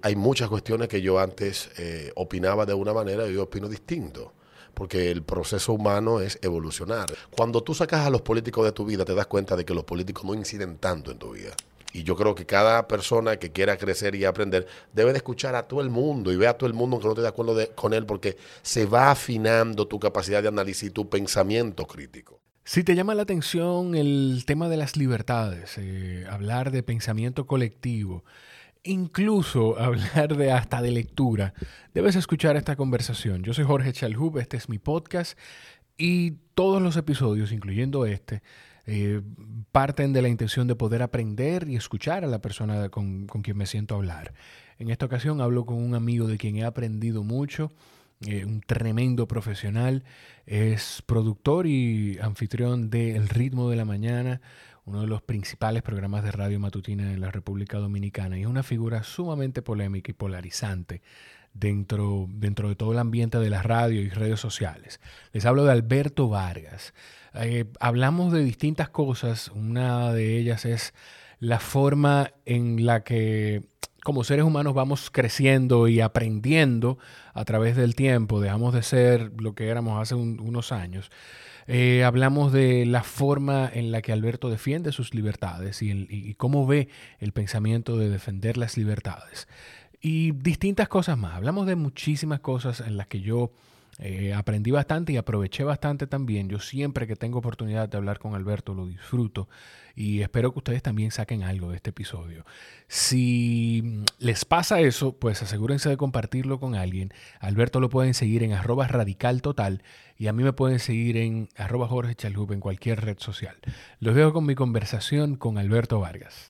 hay muchas cuestiones que yo antes opinaba de una manera y yo opino distinto. Porque el proceso humano es evolucionar. Cuando tú sacas a los políticos de tu vida, te das cuenta de que los políticos no inciden tanto en tu vida. Y yo creo que cada persona que quiera crecer y aprender debe de escuchar a todo el mundo y ver a todo el mundo aunque no esté de acuerdo con él, porque se va afinando tu capacidad de análisis y tu pensamiento crítico. Si te llama la atención el tema de las libertades, hablar de pensamiento colectivo, incluso hablar de hasta de lectura, debes escuchar esta conversación. Yo soy Jorge Chalhub, este es mi podcast y todos los episodios, incluyendo este, parten de la intención de poder aprender y escuchar a la persona con quien me siento a hablar. En esta ocasión hablo con un amigo de quien he aprendido mucho, un tremendo profesional, es productor y anfitrión de El Ritmo de la Mañana, uno de los principales programas de radio matutina en la República Dominicana, y es una figura sumamente polémica y polarizante dentro de todo el ambiente de la radio y redes sociales. Les hablo de Alberto Vargas. Hablamos de distintas cosas. Una de ellas es la forma en la que como seres humanos vamos creciendo y aprendiendo a través del tiempo. Dejamos de ser lo que éramos hace unos años. Hablamos de la forma en la que Alberto defiende sus libertades y cómo ve el pensamiento de defender las libertades. Y distintas cosas más. Hablamos de muchísimas cosas en las que yo aprendí bastante y aproveché bastante también. Yo siempre que tengo oportunidad de hablar con Alberto lo disfruto y espero que ustedes también saquen algo de este episodio. Si les pasa eso, pues asegúrense de compartirlo con alguien. Alberto lo pueden seguir en @radicaltotal y a mí me pueden seguir en @Jorge Chalhub en cualquier red social. Los dejo con mi conversación con Alberto Vargas.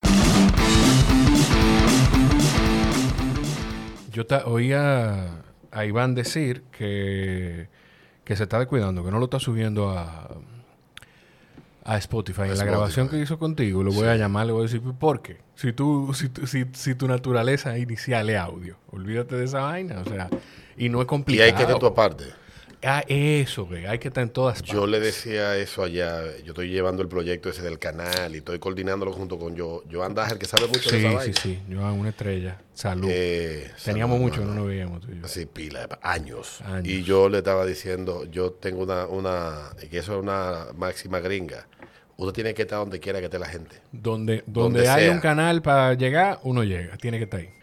Yo oía a Iván decir que se está descuidando, que no lo está subiendo a Spotify. En la grabación que hizo contigo, lo voy a llamar, le voy a decir, ¿por qué? Si tu naturaleza inicial es audio, olvídate de esa vaina, o sea, y no es complicado. Y hay que tener tu aparte. Eso, güey, hay que estar en todas partes. Yo le decía eso allá, yo estoy llevando el proyecto ese del canal y estoy coordinándolo junto con Joan Dager, que sabe mucho de esa vaina. Sí, Joan, una estrella. Salud. Teníamos mucho que no nos veíamos tú y yo. Sí, pila, años. Y yo le estaba diciendo, yo tengo que eso es una máxima gringa. Uno tiene que estar donde quiera que esté la gente. Donde hay un canal para llegar, uno llega, tiene que estar ahí.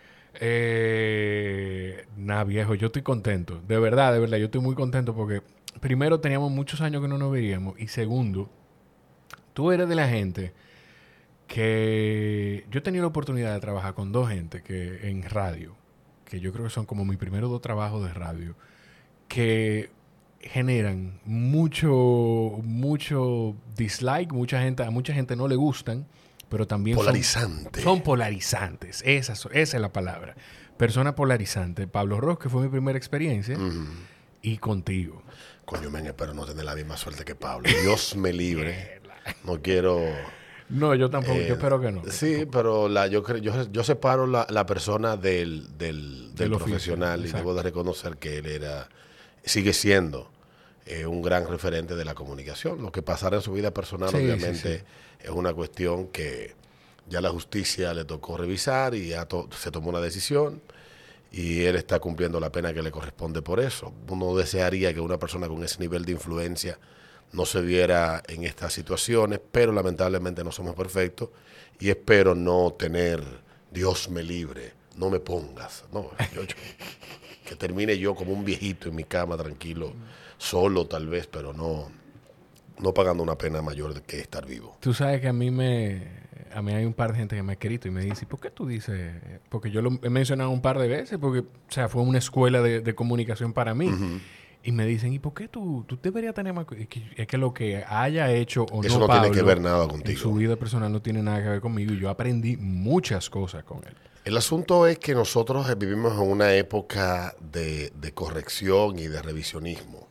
Viejo, yo estoy contento. De verdad, yo estoy muy contento porque primero teníamos muchos años que no nos veíamos y segundo, tú eres de la gente que yo he tenido la oportunidad de trabajar con dos gente que en radio, que yo creo que son como mis primeros 2 trabajos de radio, que generan mucho dislike, a mucha gente no le gustan, pero también son polarizantes. Esa es la palabra. Persona polarizante. Pablo Ross, que fue mi primera experiencia, y contigo. Coño, men, espero no tener la misma suerte que Pablo. Dios me libre. No quiero... No, yo tampoco. Yo espero que no. Sí, pero yo separo la persona del profesional y debo de reconocer que él sigue siendo un gran referente de la comunicación. Lo que pasara en su vida personal, obviamente, es una cuestión que ya la justicia le tocó revisar y ya se tomó una decisión y él está cumpliendo la pena que le corresponde por eso. Uno desearía que una persona con ese nivel de influencia no se viera en estas situaciones, pero lamentablemente no somos perfectos y espero no tener, Dios me libre, no me pongas, no, que termine yo como un viejito en mi cama tranquilo, solo tal vez, pero no pagando una pena mayor que estar vivo. Tú sabes que a mí hay un par de gente que me ha escrito y me dice, ¿por qué tú dices? Porque yo lo he mencionado un par de veces, porque o sea, fue una escuela de comunicación para mí. Uh-huh. Y me dicen, ¿y por qué tú deberías tener más? Es que lo que haya hecho o eso no Pablo, tiene que ver nada contigo. En su vida personal no tiene nada que ver conmigo y yo aprendí muchas cosas con él. El asunto es que nosotros vivimos en una época de corrección y de revisionismo.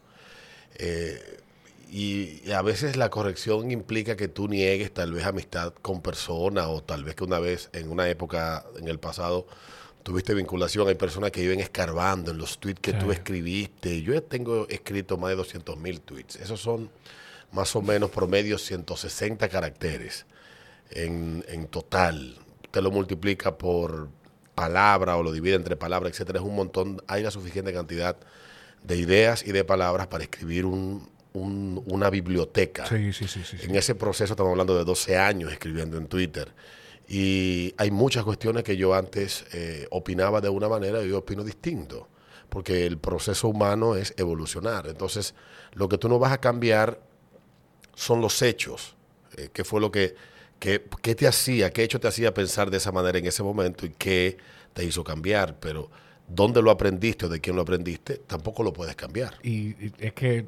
Y a veces la corrección implica que tú niegues tal vez amistad con personas o tal vez que una vez en una época en el pasado tuviste vinculación. Hay personas que viven escarbando en los tweets que tú escribiste. Yo tengo escrito más de 200,000 tweets. Esos son más o menos promedio 160 caracteres en total. Te lo multiplica por palabra o lo divide entre palabras, etcétera, es un montón, hay una suficiente cantidad de ideas y de palabras para escribir una biblioteca. Sí. En ese proceso estamos hablando de 12 años escribiendo en Twitter. Y hay muchas cuestiones que yo antes opinaba de una manera y hoy opino distinto. Porque el proceso humano es evolucionar. Entonces, lo que tú no vas a cambiar son los hechos. ¿Qué fue lo qué te hacía, qué hecho te hacía pensar de esa manera en ese momento y qué te hizo cambiar? Pero dónde lo aprendiste o de quién lo aprendiste, tampoco lo puedes cambiar. Y es que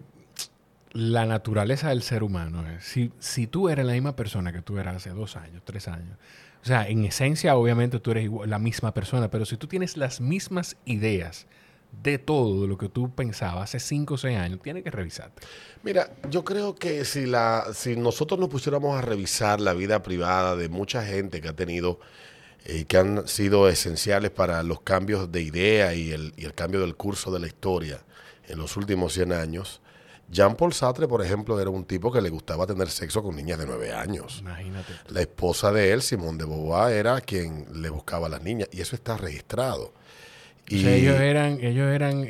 la naturaleza del ser humano es, si tú eres la misma persona que tú eras hace 2 años, 3 años, o sea, en esencia obviamente tú eres la misma persona, pero si tú tienes las mismas ideas de todo lo que tú pensabas hace 5 o 6 años, tienes que revisarte. Mira, yo creo que si nosotros nos pusiéramos a revisar la vida privada de mucha gente que ha tenido que han sido esenciales para los cambios de idea y el cambio del curso de la historia en los últimos 100 años, Jean-Paul Sartre, por ejemplo, era un tipo que le gustaba tener sexo con niñas de 9 años. Imagínate. La esposa de él, Simone de Beauvoir, era quien le buscaba a las niñas y eso está registrado. O sea, ellos eran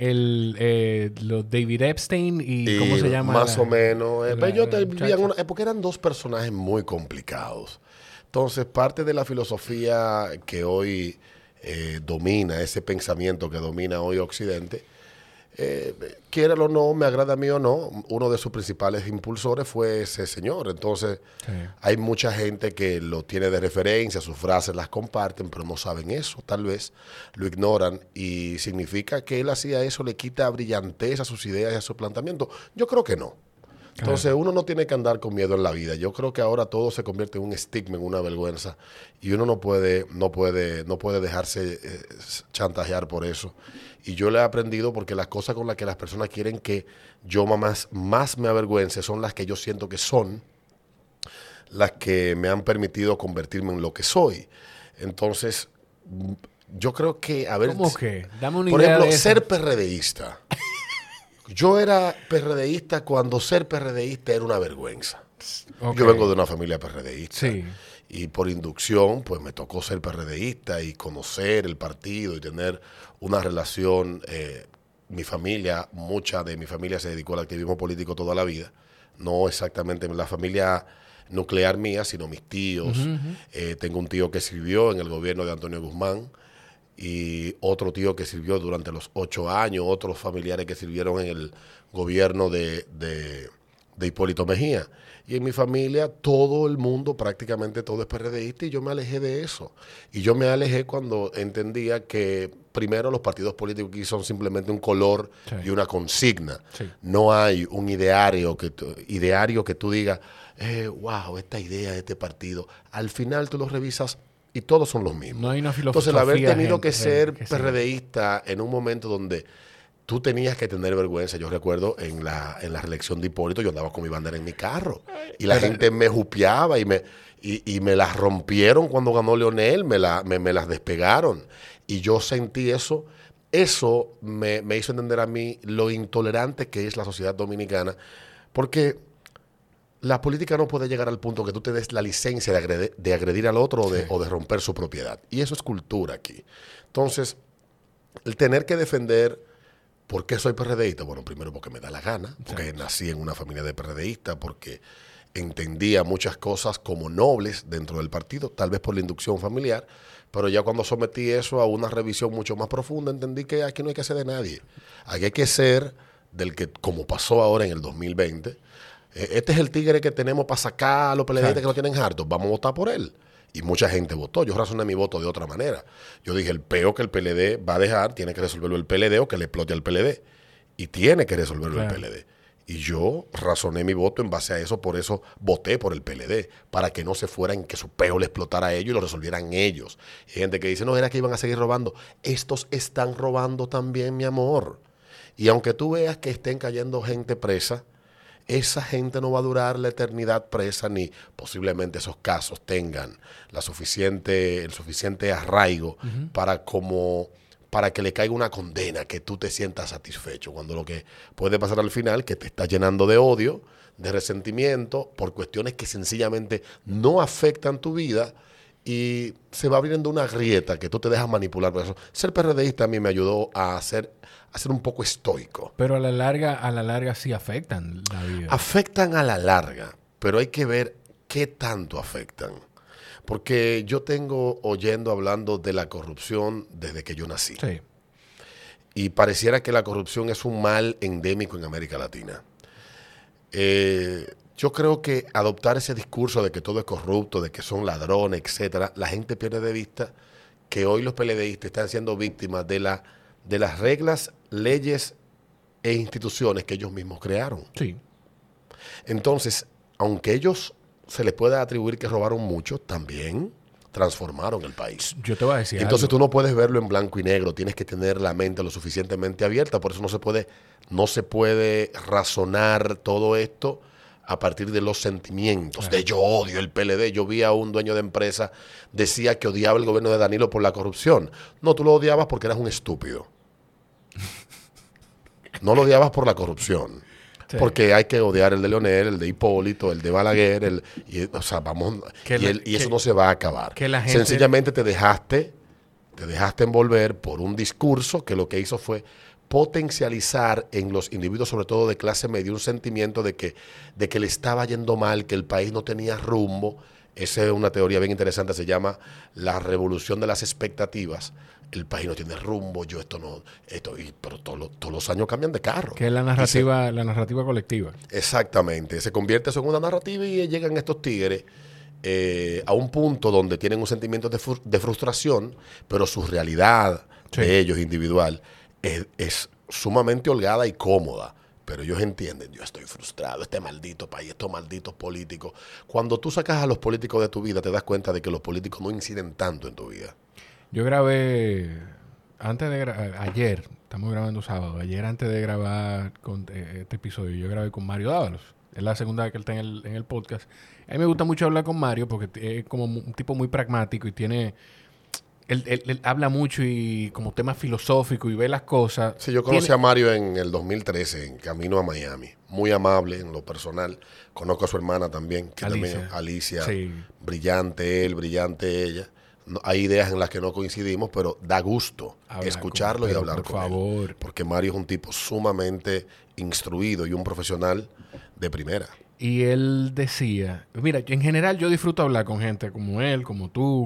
los David Epstein y ¿cómo se llama? Más o menos. Porque eran 2 personajes muy complicados. Entonces, parte de la filosofía que hoy domina, ese pensamiento que domina hoy Occidente, quiéralo o no, me agrada a mí o no, uno de sus principales impulsores fue ese señor. Entonces, hay mucha gente que lo tiene de referencia, sus frases las comparten, pero no saben eso, tal vez lo ignoran y significa que él hacía eso, le quita brillantez a sus ideas y a su planteamiento. Yo creo que no. Entonces uno no tiene que andar con miedo en la vida. Yo creo que ahora todo se convierte en un estigma, en una vergüenza y uno no puede dejarse chantajear por eso. Y yo le he aprendido porque las cosas con las que las personas quieren que yo más me avergüence son las que yo siento que son las que me han permitido convertirme en lo que soy. Entonces, yo creo que ¿Cómo que? Dame una por idea ejemplo, de eso. ser PRDista. Yo era PRDista cuando ser PRDista era una vergüenza. Okay. Yo vengo de una familia PRDista. Sí. Y por inducción, pues me tocó ser PRDista y conocer el partido y tener una relación. Mucha de mi familia se dedicó al activismo político toda la vida. No exactamente la familia nuclear mía, sino mis tíos. Tengo un tío que sirvió en el gobierno de Antonio Guzmán y otro tío que sirvió durante los 8 años, otros familiares que sirvieron en el gobierno de Hipólito Mejía. Y en mi familia todo el mundo, prácticamente todo es PRDista y yo me alejé de eso. Y yo me alejé cuando entendía que primero los partidos políticos aquí son simplemente un color y una consigna. Sí. No hay un ideario que tú digas, wow, esta idea de este partido. Al final tú lo revisas y todos son los mismos. No hay una filosofía. Entonces, el haber tenido que ser PRDista en un momento donde tú tenías que tener vergüenza. Yo recuerdo en la reelección de Hipólito, yo andaba con mi bandera en mi carro y la gente me jupeaba y me las rompieron cuando ganó Leonel, me las despegaron. Y yo sentí eso. Eso me hizo entender a mí lo intolerante que es la sociedad dominicana, porque la política no puede llegar al punto que tú te des la licencia de agredir al otro o de romper su propiedad. Y eso es cultura aquí. Entonces, el tener que defender ¿por qué soy PRDista? Bueno, primero porque me da la gana, porque nací en una familia de PRDistas, porque entendía muchas cosas como nobles dentro del partido, tal vez por la inducción familiar, pero ya cuando sometí eso a una revisión mucho más profunda, entendí que aquí no hay que ser de nadie. Aquí hay que ser del que, como pasó ahora en el 2020, este es el tigre que tenemos para sacar a los PLDistas que lo tienen hartos, vamos a votar por él. Y mucha gente votó. Yo razoné mi voto de otra manera. Yo dije, el peo que el PLD va a dejar, tiene que resolverlo el PLD o que le explote al PLD. Y tiene que resolverlo el PLD. Y yo razoné mi voto en base a eso, por eso voté por el PLD, para que no se fueran, que su peo le explotara a ellos y lo resolvieran ellos. Y hay gente que dice, no, era que iban a seguir robando. Estos están robando también, mi amor. Y aunque tú veas que estén cayendo gente presa, esa gente no va a durar la eternidad presa, ni posiblemente esos casos tengan el suficiente arraigo para que le caiga una condena, que tú te sientas satisfecho, cuando lo que puede pasar al final, que te está llenando de odio, de resentimiento, por cuestiones que sencillamente no afectan tu vida y se va abriendo una grieta que tú te dejas manipular por eso. Ser PRDista a mí me ayudó a ser un poco estoico. Pero a la larga sí afectan la vida. Afectan a la larga, pero hay que ver qué tanto afectan. Porque yo tengo hablando de la corrupción desde que yo nací. Sí. Y pareciera que la corrupción es un mal endémico en América Latina. Yo creo que adoptar ese discurso de que todo es corrupto, de que son ladrones, etcétera, la gente pierde de vista que hoy los PLDistas están siendo víctimas de las reglas, leyes e instituciones que ellos mismos crearon. Sí. Entonces, aunque ellos se les pueda atribuir que robaron mucho, también transformaron el país. Yo te voy a decir Entonces algo. tú no puedes verlo en blanco y negro, tienes que tener la mente lo suficientemente abierta, por eso no se puede razonar todo esto a partir de los sentimientos, de yo odio el PLD. Yo vi a un dueño de empresa, decía que odiaba el gobierno de Danilo por la corrupción. No, tú lo odiabas porque eras un estúpido. No lo odiabas por la corrupción. Sí. Porque hay que odiar el de Leonel, el de Hipólito, el de Balaguer, y eso no se va a acabar. Sencillamente te dejaste envolver por un discurso que lo que hizo fue potencializar en los individuos, sobre todo de clase media, un sentimiento de que le estaba yendo mal, que el país no tenía rumbo. Esa es una teoría bien interesante, se llama la revolución de las expectativas. El país no tiene rumbo, pero todos los años cambian de carro. Que es la narrativa colectiva. Exactamente, se convierte eso en una narrativa y llegan estos tigres a un punto donde tienen un sentimiento de frustración, pero su realidad de ellos individual es sumamente holgada y cómoda. Pero ellos entienden, yo estoy frustrado, este maldito país, estos malditos políticos. Cuando tú sacas a los políticos de tu vida, te das cuenta de que los políticos no inciden tanto en tu vida. Yo grabé, ayer, estamos grabando sábado, ayer antes de grabar este episodio, yo grabé con Mario Dávalos. Es la segunda vez que él está en el podcast. A mí me gusta mucho hablar con Mario porque es como un tipo muy pragmático y tiene... Él habla mucho y como tema filosófico y ve las cosas. Sí, yo conocí a Mario en el 2013, en camino a Miami. Muy amable en lo personal. Conozco a su hermana también, que Alicia. Sí. Brillante él, brillante ella. No, hay ideas en las que no coincidimos, pero da gusto escucharlo y hablar con él. Porque Mario es un tipo sumamente instruido y un profesional de primera. Y él decía, mira, en general yo disfruto hablar con gente como él, como tú.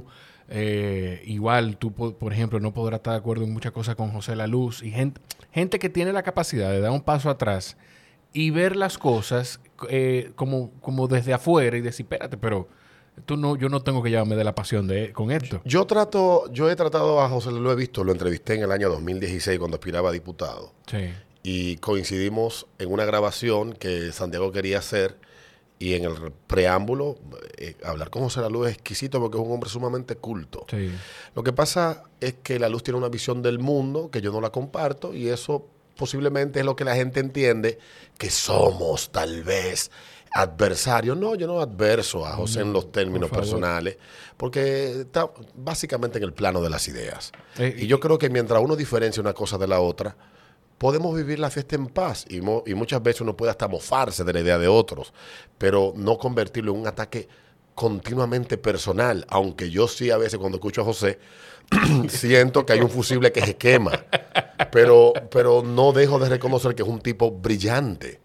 Igual tú, por ejemplo, no podrás estar de acuerdo en muchas cosas con José La Luz y gente que tiene la capacidad de dar un paso atrás y ver las cosas como desde afuera y decir, espérate, pero yo no tengo que llevarme de la pasión con esto. Yo he tratado a José, lo he visto, lo entrevisté en el año 2016 cuando aspiraba a diputado. Sí. Y coincidimos en una grabación que Santiago quería hacer. Y en el preámbulo, hablar con José La Luz es exquisito porque es un hombre sumamente culto. Sí. Lo que pasa es que La Luz tiene una visión del mundo que yo no la comparto y eso posiblemente es lo que la gente entiende, que somos tal vez adversarios. No, yo no adverso a José en los términos personales porque está básicamente en el plano de las ideas. Y yo creo que mientras uno diferencia una cosa de la otra, podemos vivir la fiesta en paz y muchas veces uno puede hasta mofarse de la idea de otros, pero no convertirlo en un ataque continuamente personal, aunque yo sí a veces cuando escucho a José siento que hay un fusible que se quema, pero no dejo de reconocer que es un tipo brillante,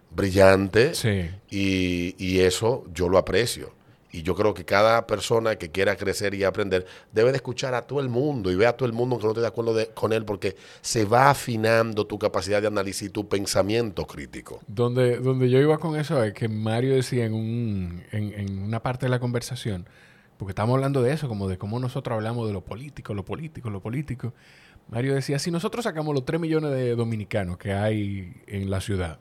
sí. y eso yo lo aprecio. Y yo creo que cada persona que quiera crecer y aprender debe de escuchar a todo el mundo y ver a todo el mundo que no esté de acuerdo con él porque se va afinando tu capacidad de análisis y tu pensamiento crítico. Donde yo iba con eso es que Mario decía en una parte de la conversación, porque estamos hablando de eso, como de cómo nosotros hablamos de lo político. Mario decía, si nosotros sacamos los 3 millones de dominicanos que hay en la ciudad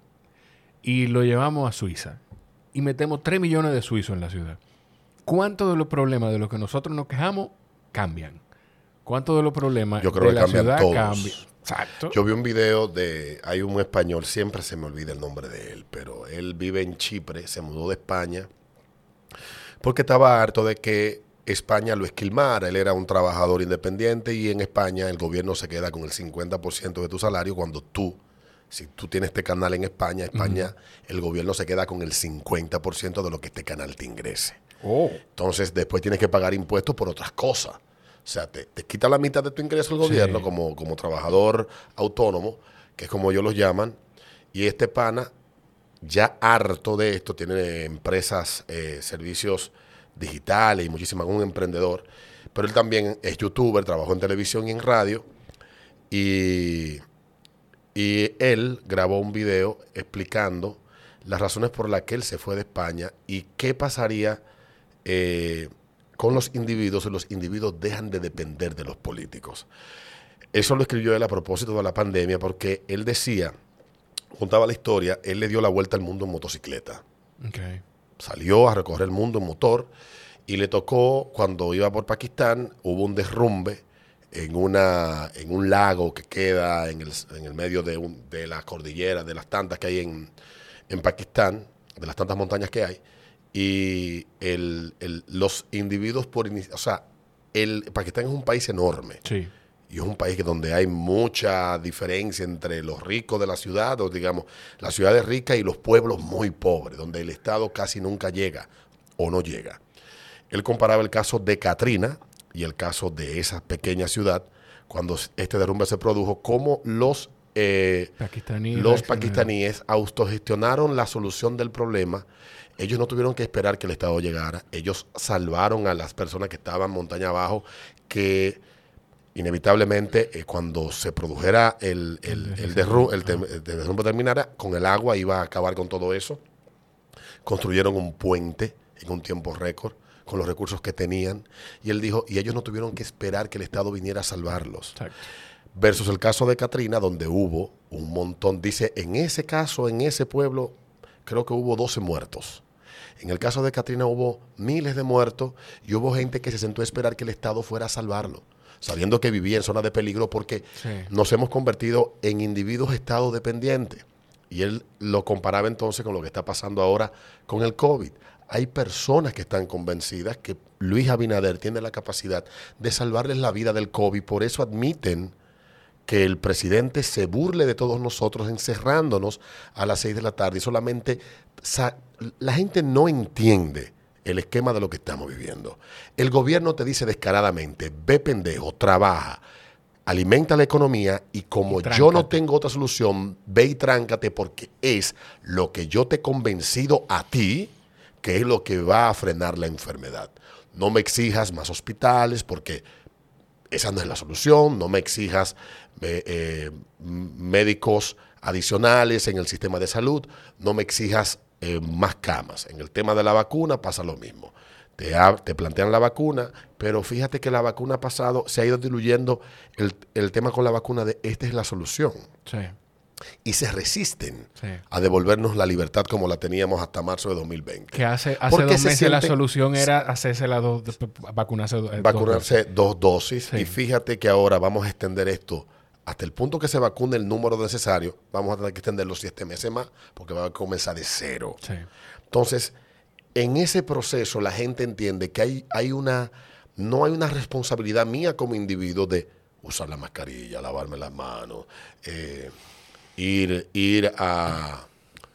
y lo llevamos a Suiza, y metemos 3 millones de suizos en la ciudad, ¿cuántos de los problemas de los que nosotros nos quejamos cambian? ¿Cuántos de los problemas yo creo de que la ciudad cambian? Exacto. Yo vi un video hay un español, siempre se me olvida el nombre de él, pero él vive en Chipre, se mudó de España, porque estaba harto de que España lo esquilmara. Él era un trabajador independiente y en España el gobierno se queda con el 50% de tu salario cuando si tú tienes este canal en España, el gobierno se queda con el 50% de lo que este canal te ingrese. Oh. Entonces, después tienes que pagar impuestos por otras cosas. O sea, te quita la mitad de tu ingreso el gobierno como trabajador autónomo, que es como ellos los llaman. Y este pana, ya harto de esto, tiene empresas, servicios digitales y muchísimas, un emprendedor. Pero él también es youtuber, trabajó en televisión y en radio. Y él grabó un video explicando las razones por las que él se fue de España y qué pasaría con los individuos si los individuos dejan de depender de los políticos. Eso lo escribió él a propósito de la pandemia porque él decía, contaba la historia, él le dio la vuelta al mundo en motocicleta. Okay. Salió a recorrer el mundo en motor y le tocó, cuando iba por Pakistán, hubo un derrumbe en un lago que queda en el medio de las cordilleras, de las tantas que hay en Pakistán, de las tantas montañas que hay, y los individuos Pakistán es un país enorme. Sí. Y es un país donde hay mucha diferencia entre los ricos de la ciudad, o digamos, las ciudades ricas y los pueblos muy pobres, donde el Estado casi nunca llega o no llega. Él comparaba el caso de Katrina y el caso de esa pequeña ciudad, cuando este derrumbe se produjo, cómo los pakistaníes autogestionaron la solución del problema. Ellos no tuvieron que esperar que el Estado llegara. Ellos salvaron a las personas que estaban montaña abajo, que inevitablemente cuando se produjera el derrumbe terminara, con el agua iba a acabar con todo eso. Construyeron un puente en un tiempo récord con los recursos que tenían. Y él dijo, y ellos no tuvieron que esperar que el Estado viniera a salvarlos. Exacto. Versus el caso de Katrina, donde hubo un montón. Dice, en ese caso, en ese pueblo, creo que hubo 12 muertos. En el caso de Katrina hubo miles de muertos y hubo gente que se sentó a esperar que el Estado fuera a salvarlo, sabiendo que vivía en zona de peligro porque nos hemos convertido en individuos estado dependientes. Y él lo comparaba entonces con lo que está pasando ahora con el COVID. Hay personas que están convencidas que Luis Abinader tiene la capacidad de salvarles la vida del COVID, por eso admiten que el presidente se burle de todos nosotros encerrándonos a las 6 de la tarde y solamente la gente no entiende el esquema de lo que estamos viviendo. El gobierno te dice descaradamente, ve pendejo, trabaja, alimenta la economía y como yo no tengo otra solución, ve y tráncate porque es lo que yo te he convencido a ti que es lo que va a frenar la enfermedad. No me exijas más hospitales porque esa no es la solución, no me exijas médicos adicionales en el sistema de salud, no me exijas más camas. En el tema de la vacuna pasa lo mismo. Te plantean la vacuna, pero fíjate que la vacuna pasado se ha ido diluyendo el tema con la vacuna de esta es la solución. Sí. Y se resisten a devolvernos la libertad como la teníamos hasta marzo de 2020. Que hace 2 meses la solución era hacerse vacunarse 2 dosis. Sí. Y fíjate que ahora vamos a extender esto hasta el punto que se vacune el número necesario. Vamos a tener que extenderlo 7 meses más porque va a comenzar de cero. Sí. Entonces, en ese proceso la gente entiende que no hay una responsabilidad mía como individuo de usar la mascarilla, lavarme las manos, ir a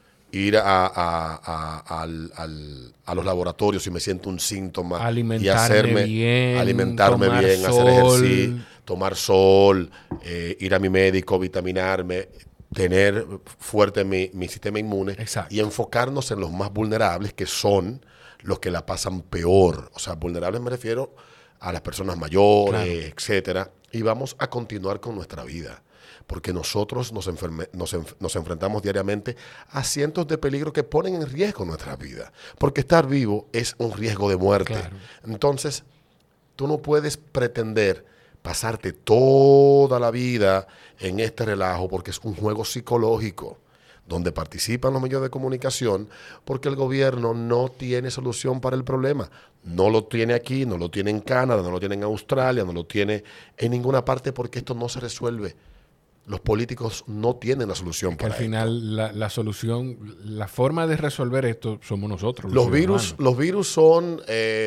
los laboratorios si me siento un síntoma alimentarme bien, hacer ejercicio, tomar sol, ir a mi médico, vitaminarme, tener fuerte mi sistema inmune. Exacto. Y enfocarnos en los más vulnerables, que son los que la pasan peor. O sea, vulnerables me refiero a las personas mayores, claro, etcétera. Y vamos a continuar con nuestra vida. Porque nosotros nos enfrentamos diariamente a cientos de peligros que ponen en riesgo nuestra vida. Porque estar vivo es un riesgo de muerte. Claro. Entonces, tú no puedes pretender pasarte toda la vida en este relajo porque es un juego psicológico donde participan los medios de comunicación porque el gobierno no tiene solución para el problema. No lo tiene aquí, no lo tiene en Canadá, no lo tiene en Australia, no lo tiene en ninguna parte porque esto no se resuelve. Los políticos no tienen la solución para esto. Al final, la solución, la forma de resolver esto somos nosotros. Los virus son...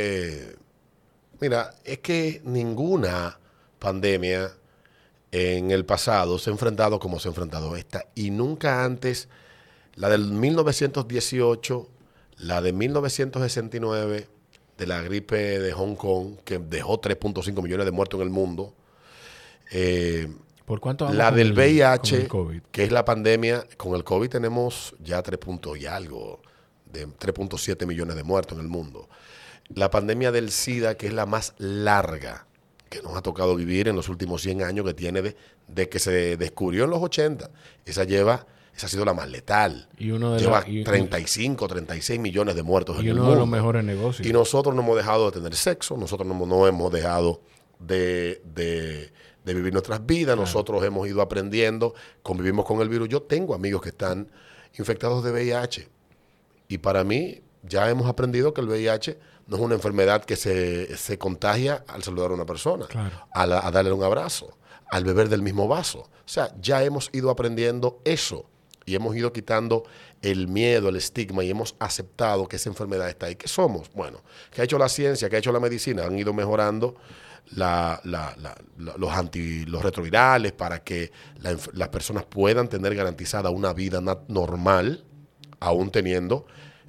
mira, es que ninguna pandemia en el pasado se ha enfrentado como se ha enfrentado esta. Y nunca antes, la del 1918, la de 1969, de la gripe de Hong Kong, que dejó 3.5 millones de muertos en el mundo. ¿Por cuánto vamos la con del el VIH, COVID? que es la pandemia, con el COVID tenemos ya 3 puntos y algo, de 3.7 millones de muertos en el mundo. La pandemia del SIDA, que es la más larga que nos ha tocado vivir en los últimos 100 años, que tiene de que se descubrió en los 80, esa ha sido la más letal. Y uno de lleva 35, 36 millones de muertos en el mundo. Y uno de los mejores negocios. Y nosotros no hemos dejado de tener sexo, nosotros no hemos dejado de vivir nuestras vidas, nosotros hemos ido aprendiendo, convivimos con el virus. Yo tengo amigos que están infectados de VIH y para mí ya hemos aprendido que el VIH no es una enfermedad que se contagia al saludar a una persona, a darle un abrazo, al beber del mismo vaso. O sea, ya hemos ido aprendiendo eso y hemos ido quitando el miedo, el estigma y hemos aceptado que esa enfermedad está ahí. ¿Qué somos? Bueno, ¿qué ha hecho la ciencia? ¿Qué ha hecho la medicina? Han ido mejorando los retrovirales para que las personas puedan tener garantizada una vida normal, aún teniendo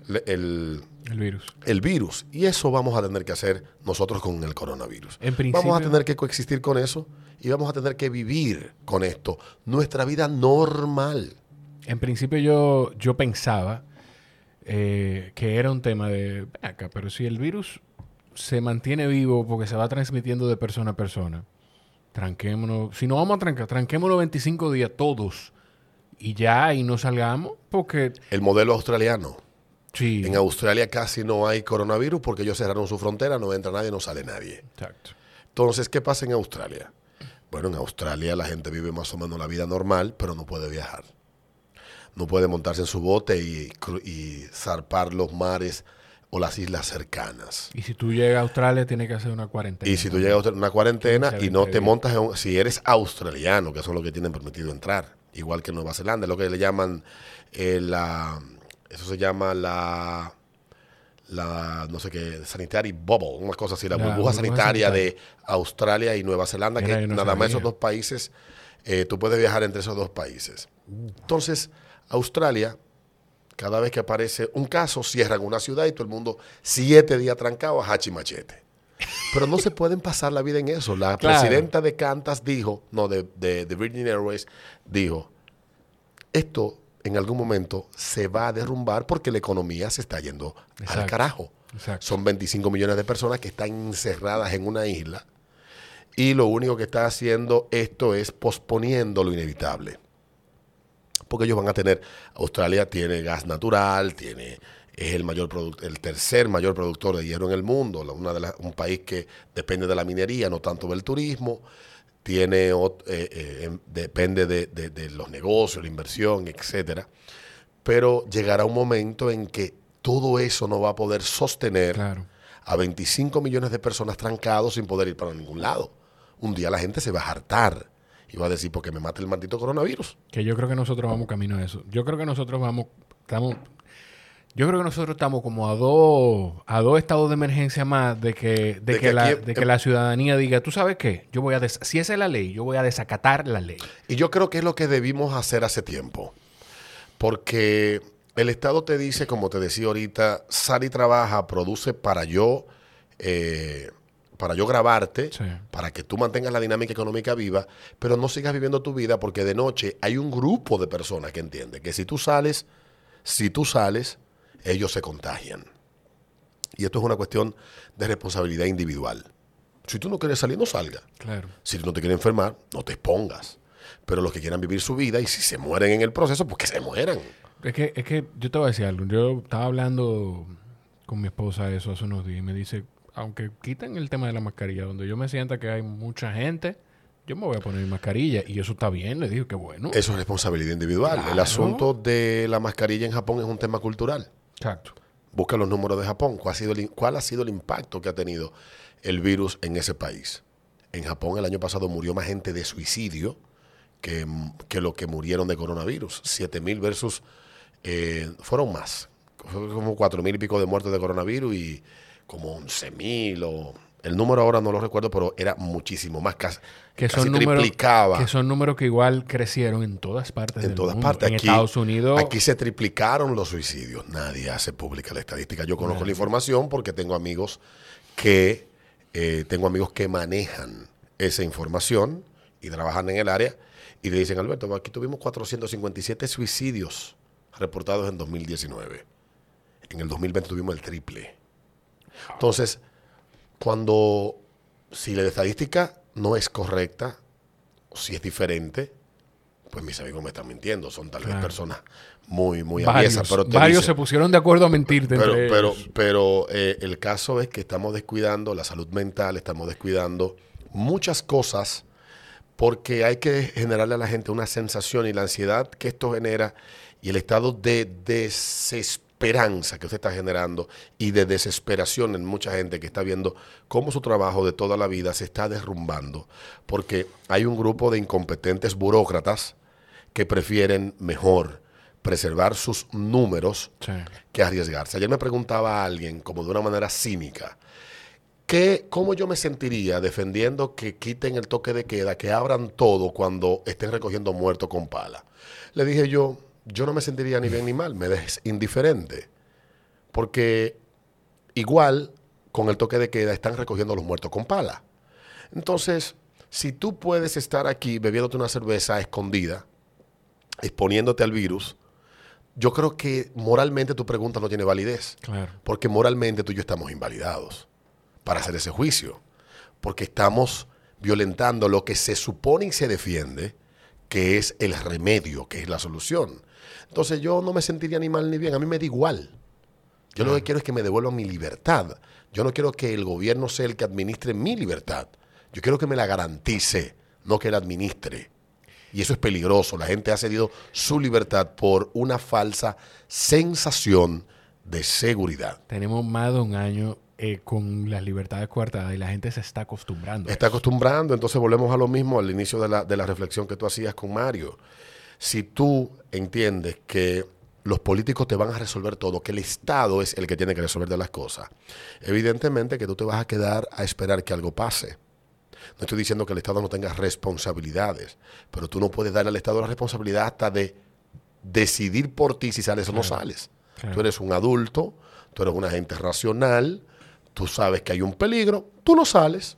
el virus. Y eso vamos a tener que hacer nosotros con el coronavirus. Vamos a tener que coexistir con eso y vamos a tener que vivir con esto, nuestra vida normal. En principio yo pensaba que era un tema de acá, pero si el virus se mantiene vivo porque se va transmitiendo de persona a persona, tranquémonos. Si no vamos a trancar, tranquémonos 25 días todos y ya, y no salgamos porque... El modelo australiano. Sí. En Australia casi no hay coronavirus porque ellos cerraron su frontera, no entra nadie, no sale nadie. Exacto. Entonces, ¿qué pasa en Australia? Bueno, en Australia la gente vive más o menos la vida normal, pero no puede viajar. No puede montarse en su bote y zarpar los mares o las islas cercanas. Y si tú llegas a Australia, tienes que hacer una cuarentena. Y si tú llegas a Australia, una cuarentena y no te montas si eres australiano, que son los que tienen permitido entrar, igual que en Nueva Zelanda, es lo que le llaman eso se llama la no sé qué, sanitary bubble, una cosa así, la burbuja sanitaria de Australia y Nueva Zelanda, que nada más esos dos países, tú puedes viajar entre esos dos países. Entonces, Australia, cada vez que aparece un caso, cierran una ciudad y todo el mundo 7 días trancado a hachi machete. Pero no se pueden pasar la vida en eso. La presidenta de Qantas dijo, de Virgin Airways, dijo, esto en algún momento se va a derrumbar porque la economía se está yendo al carajo. Exacto. Son 25 millones de personas que están encerradas en una isla y lo único que está haciendo esto es posponiendo lo inevitable. Porque ellos van a tener, Australia tiene gas natural, es el tercer mayor productor de hierro en el mundo, un país que depende de la minería, no tanto del turismo. Depende de los negocios, la inversión, etcétera. Pero llegará un momento en que todo eso no va a poder sostener a 25 millones de personas trancados sin poder ir para ningún lado. Un día la gente se va a hartar y va a decir, porque me mata el maldito coronavirus. Que yo creo que nosotros vamos camino a eso. Yo creo que nosotros estamos como a dos estados de emergencia más de que la ciudadanía diga, ¿tú sabes qué? Si esa es la ley, yo voy a desacatar la ley. Y yo creo que es lo que debimos hacer hace tiempo. Porque el Estado te dice, como te decía ahorita, sal y trabaja, produce para yo grabarte, para que tú mantengas la dinámica económica viva, pero no sigas viviendo tu vida porque de noche hay un grupo de personas que entiende que si tú sales, ellos se contagian. Y esto es una cuestión de responsabilidad individual. Si tú no quieres salir, no salgas. Claro. Si tú no te quieres enfermar, no te expongas. Pero los que quieran vivir su vida y si se mueren en el proceso, pues que se mueran. Es que yo te voy a decir algo. Yo estaba hablando con mi esposa de eso hace unos días y me dice, aunque quiten el tema de la mascarilla, donde yo me sienta que hay mucha gente, yo me voy a poner mi mascarilla. Y eso está bien, le digo, qué bueno. Eso es responsabilidad individual. Claro. El asunto de la mascarilla en Japón es un tema cultural. Exacto. Busca los números de Japón. ¿Cuál ha sido el impacto que ha tenido el virus en ese país? En Japón el año pasado murió más gente de suicidio que lo que murieron de coronavirus. 7,000 versus... fueron más. Fue como 4,000 y pico de muertos de coronavirus y como 11,000 o El número ahora no lo recuerdo, pero era muchísimo más, casi triplicaba. Que son números que igual crecieron en todas partes del mundo. En todas partes. En Estados Unidos... Aquí se triplicaron los suicidios. Nadie hace pública la estadística. Yo conozco la información porque tengo amigos que manejan esa información y trabajan en el área y le dicen, Alberto, aquí tuvimos 457 suicidios reportados en 2019. En el 2020 tuvimos el triple. Entonces, si la estadística no es correcta, o si es diferente, pues mis amigos me están mintiendo. Son tal vez personas muy aviesas. Varios se pusieron de acuerdo a mentirte. Pero el caso es que estamos descuidando la salud mental, estamos descuidando muchas cosas porque hay que generarle a la gente una sensación y la ansiedad que esto genera y el estado de desesperanza que usted está generando y de desesperación en mucha gente que está viendo cómo su trabajo de toda la vida se está derrumbando porque hay un grupo de incompetentes burócratas que prefieren mejor preservar sus números que arriesgarse. Ayer me preguntaba a alguien, como de una manera cínica, ¿cómo yo me sentiría defendiendo que quiten el toque de queda, que abran todo cuando estén recogiendo muertos con pala? Le dije yo no me sentiría ni bien ni mal, me es indiferente. Porque igual con el toque de queda están recogiendo los muertos con pala. Entonces, si tú puedes estar aquí bebiéndote una cerveza escondida, exponiéndote al virus, yo creo que moralmente tu pregunta no tiene validez. Claro. Porque moralmente tú y yo estamos invalidados para hacer ese juicio. Porque estamos violentando lo que se supone y se defiende, que es el remedio, que es la solución. Entonces yo no me sentiría ni mal ni bien. A mí me da igual. Yo lo que quiero es que me devuelvan mi libertad. Yo no quiero que el gobierno sea el que administre mi libertad. Yo quiero que me la garantice, no que la administre. Y eso es peligroso. La gente ha cedido su libertad por una falsa sensación de seguridad. Tenemos más de un año con las libertades coartadas y la gente se está acostumbrando. Está acostumbrando. Entonces volvemos a lo mismo al inicio de la reflexión que tú hacías con Mario. Si tú entiendes que los políticos te van a resolver todo, que el Estado es el que tiene que resolver de las cosas, evidentemente que tú te vas a quedar a esperar que algo pase. No estoy diciendo que el Estado no tenga responsabilidades, pero tú no puedes darle al Estado la responsabilidad hasta de decidir por ti si sales o no sales. Tú eres un adulto, tú eres una gente racional, tú sabes que hay un peligro, tú no sales.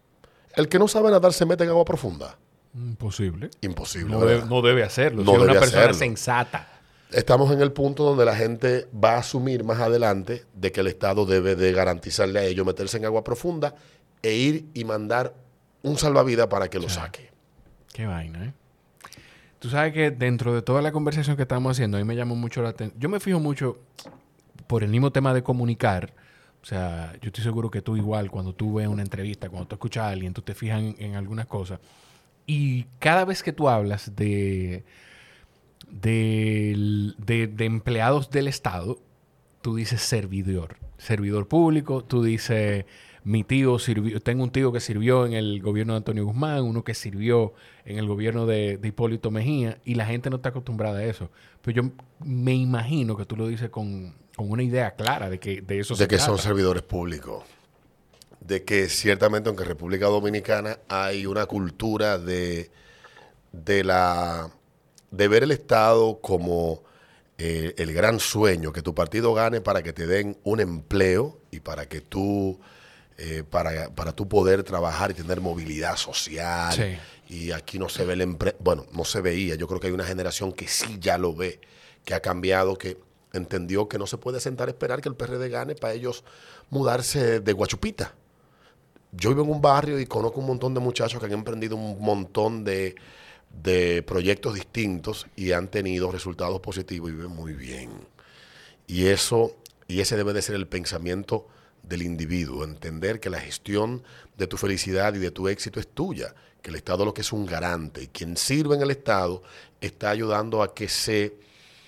El que no sabe nadar se mete en agua profunda. Imposible. Imposible. No debe hacerlo. No si debe es una persona hacerlo. sensata. Estamos en el punto donde la gente va a asumir más adelante de que el Estado debe de garantizarle a ellos meterse en agua profunda e ir y mandar un salvavidas para que lo saque. Qué vaina, ¿eh? Tú sabes que dentro de toda la conversación que estamos haciendo, a mí me llamó mucho la atención. Yo me fijo mucho por el mismo tema de comunicar. O sea, yo estoy seguro que tú igual, cuando tú ves una entrevista, cuando tú escuchas a alguien, tú te fijas en algunas cosas. Y cada vez que tú hablas de empleados del Estado, tú dices servidor público, tú dices mi tío sirvió, tengo un tío que sirvió en el gobierno de Antonio Guzmán, uno que sirvió en el gobierno de Hipólito Mejía, y la gente no está acostumbrada a eso. Pero yo me imagino que tú lo dices con una idea clara de que de eso se trata. De que son servidores públicos. De que ciertamente, aunque en República Dominicana hay una cultura de ver el Estado como el gran sueño, que tu partido gane para que te den un empleo y para que tú, para tú poder trabajar y tener movilidad social. Sí. Y aquí no se ve no se veía. Yo creo que hay una generación que sí ya lo ve, que ha cambiado, que entendió que no se puede sentar a esperar que el PRD gane para ellos mudarse de Guachupita. Yo vivo en un barrio y conozco un montón de muchachos que han emprendido un montón de proyectos distintos y han tenido resultados positivos y viven muy bien. Y ese debe de ser el pensamiento del individuo, entender que la gestión de tu felicidad y de tu éxito es tuya, que el Estado lo que es un garante, y quien sirve en el Estado está ayudando a que se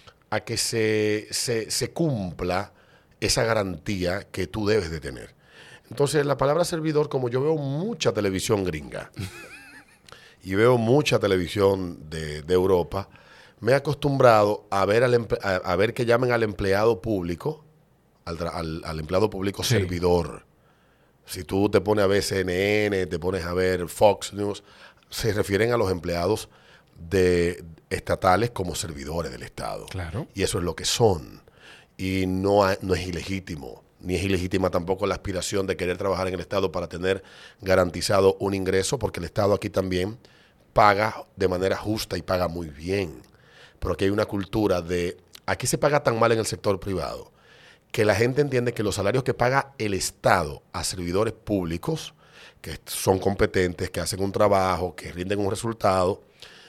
cumpla esa garantía que tú debes de tener. Entonces, la palabra servidor, como yo veo mucha televisión gringa y veo mucha televisión de Europa, me he acostumbrado a ver que llamen al empleado público, al empleado público servidor. Si tú te pones a ver CNN, te pones a ver Fox News, se refieren a los empleados estatales como servidores del Estado. Claro. Y eso es lo que son. Y no es ilegítimo. Ni es ilegítima tampoco la aspiración de querer trabajar en el Estado para tener garantizado un ingreso, porque el Estado aquí también paga de manera justa y paga muy bien. Pero aquí hay una cultura aquí se paga tan mal en el sector privado que la gente entiende que los salarios que paga el Estado a servidores públicos, que son competentes, que hacen un trabajo, que rinden un resultado,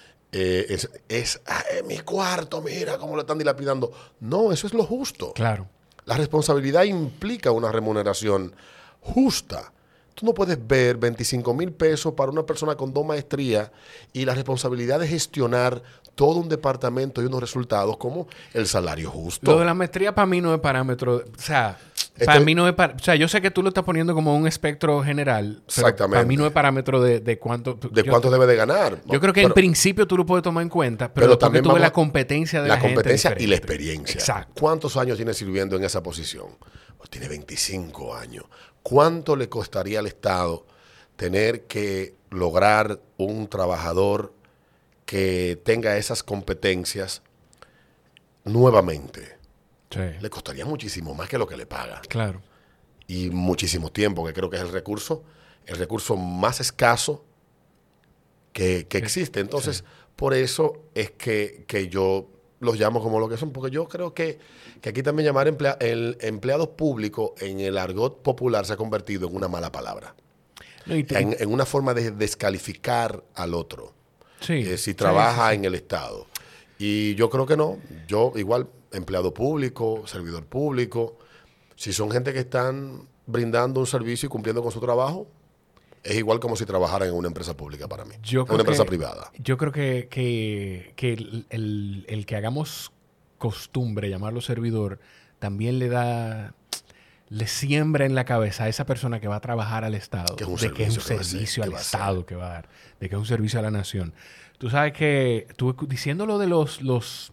mi cuarto, mira cómo lo están dilapidando. No, eso es lo justo. Claro. La responsabilidad implica una remuneración justa. Tú no puedes ver 25,000 pesos para una persona con 2 maestrías y la responsabilidad de gestionar todo un departamento y unos resultados como el salario justo. Lo de la maestría para mí no es parámetro. O sea, para mí no es... O sea, yo sé que tú lo estás poniendo como un espectro general. Exactamente. Para mí no es parámetro de cuánto... De cuánto debe de ganar. Yo creo que en principio tú lo puedes tomar en cuenta, pero también tú ves la competencia de la gente. La competencia y la experiencia. Exacto. ¿Cuántos años tiene sirviendo en esa posición? Pues tiene 25 años. ¿Cuánto le costaría al Estado tener que lograr un trabajador que tenga esas competencias nuevamente? Sí. Le costaría muchísimo más que lo que le paga. Claro. Y muchísimo tiempo, que creo que es el recurso más escaso que existe. Entonces, sí, por eso es que yo los llamo como lo que son, porque yo creo que aquí también llamar el empleado público en el argot popular se ha convertido en una mala palabra. No, en una forma de descalificar al otro. Sí, si trabaja en el Estado. Y yo creo que no. Yo igual, empleado público, servidor público, si son gente que están brindando un servicio y cumpliendo con su trabajo, es igual como si trabajaran en una empresa pública para mí. Una empresa privada. Yo creo que el que hagamos costumbre llamarlo servidor también le siembra en la cabeza a esa persona que va a trabajar al Estado que es un servicio al Estado que va a dar, de que es un servicio a la nación. Tú sabes que tú diciéndolo de los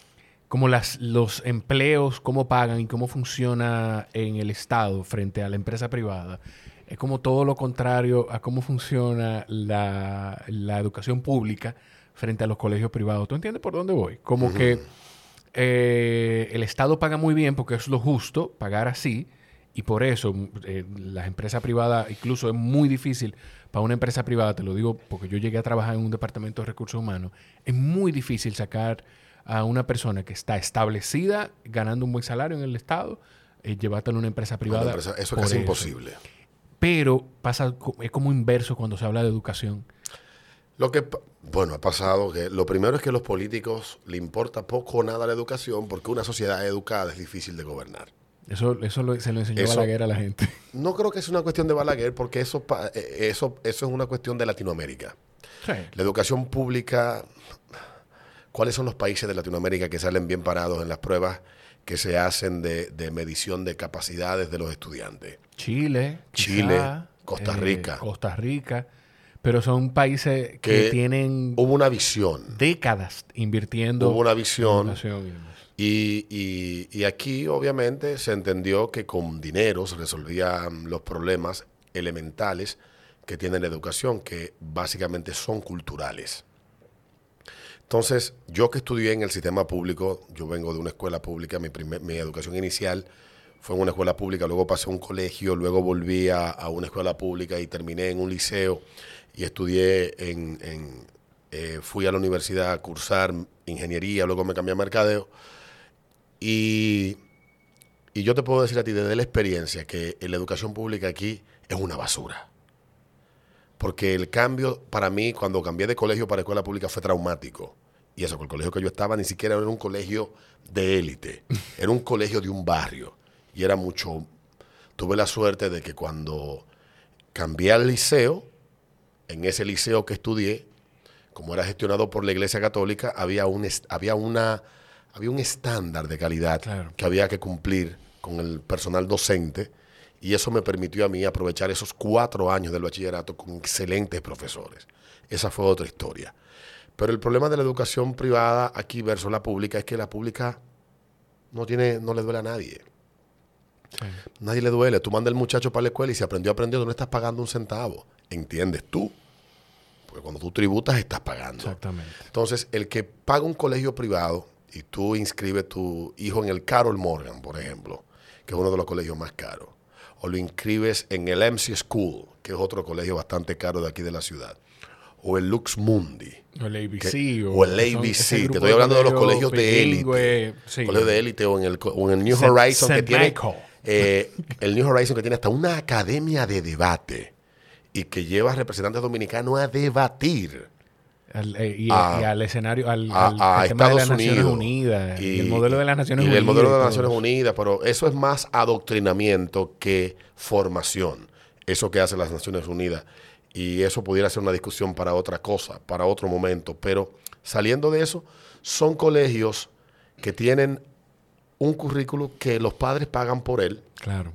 empleos, cómo pagan y cómo funciona en el Estado frente a la empresa privada, es como todo lo contrario a cómo funciona la educación pública frente a los colegios privados. ¿Tú entiendes por dónde voy? Como que el Estado paga muy bien porque es lo justo pagar así, y por eso las empresas privadas, incluso es muy difícil para una empresa privada, te lo digo porque yo llegué a trabajar en un departamento de recursos humanos, es muy difícil sacar a una persona que está establecida, ganando un buen salario en el Estado, llevártela a una empresa privada. Eso es casi imposible. Pero es como inverso cuando se habla de educación. Ha pasado que lo primero es que a los políticos le importa poco o nada la educación, porque una sociedad educada es difícil de gobernar. Eso se lo enseñó Balaguer a la gente. No creo que sea una cuestión de Balaguer, porque eso es una cuestión de Latinoamérica. Sí. La educación pública, ¿cuáles son los países de Latinoamérica que salen bien parados en las pruebas que se hacen de medición de capacidades de los estudiantes? Chile, Costa Rica. Costa Rica. Pero son países que tienen... Hubo una visión. Décadas invirtiendo. Hubo una visión. Y aquí, obviamente, se entendió que con dinero se resolvían los problemas elementales que tiene la educación, que básicamente son culturales. Entonces, yo que estudié en el sistema público, yo vengo de una escuela pública, mi educación inicial fue en una escuela pública, luego pasé a un colegio, luego volví a una escuela pública y terminé en un liceo y estudié fui a la universidad a cursar ingeniería, luego me cambié a mercadeo. Y yo te puedo decir a ti desde la experiencia que la educación pública aquí es una basura. Porque el cambio para mí, cuando cambié de colegio para escuela pública, fue traumático. Y eso, que el colegio que yo estaba ni siquiera era un colegio de élite. Era un colegio de un barrio. Y era mucho... Tuve la suerte de que cuando cambié al liceo, en ese liceo que estudié, como era gestionado por la Iglesia Católica, había un estándar de calidad que había que cumplir con el personal docente, y eso me permitió a mí aprovechar esos 4 años del bachillerato con excelentes profesores. Esa fue otra historia. Pero el problema de la educación privada aquí versus la pública es que la pública no le duele a nadie. Sí. Nadie le duele. Tú mandas al muchacho para la escuela y si aprendió, tú no estás pagando un centavo. ¿Entiendes tú? Porque cuando tú tributas, estás pagando. Exactamente. Entonces, el que paga un colegio privado y tú inscribes tu hijo en el Carol Morgan, por ejemplo, que es uno de los colegios más caros, o lo inscribes en el MC School, que es otro colegio bastante caro de aquí de la ciudad, o el Lux Mundi, o el ABC. o el ABC. Te estoy hablando de los colegios de élite. Sí. Colegios de élite o en el New Horizon, que tiene el New Horizon, que tiene hasta una academia de debate y que lleva representantes dominicanos a debatir. Y al escenario, al a tema de Estados las Naciones Unidos. Unidas. Y el modelo de las Naciones y Unidas. el modelo de las Naciones Unidas, pero eso es más adoctrinamiento que formación. Eso que hacen las Naciones Unidas. Y eso pudiera ser una discusión para otra cosa, para otro momento. Pero saliendo de eso, son colegios que tienen un currículo que los padres pagan por él. Claro.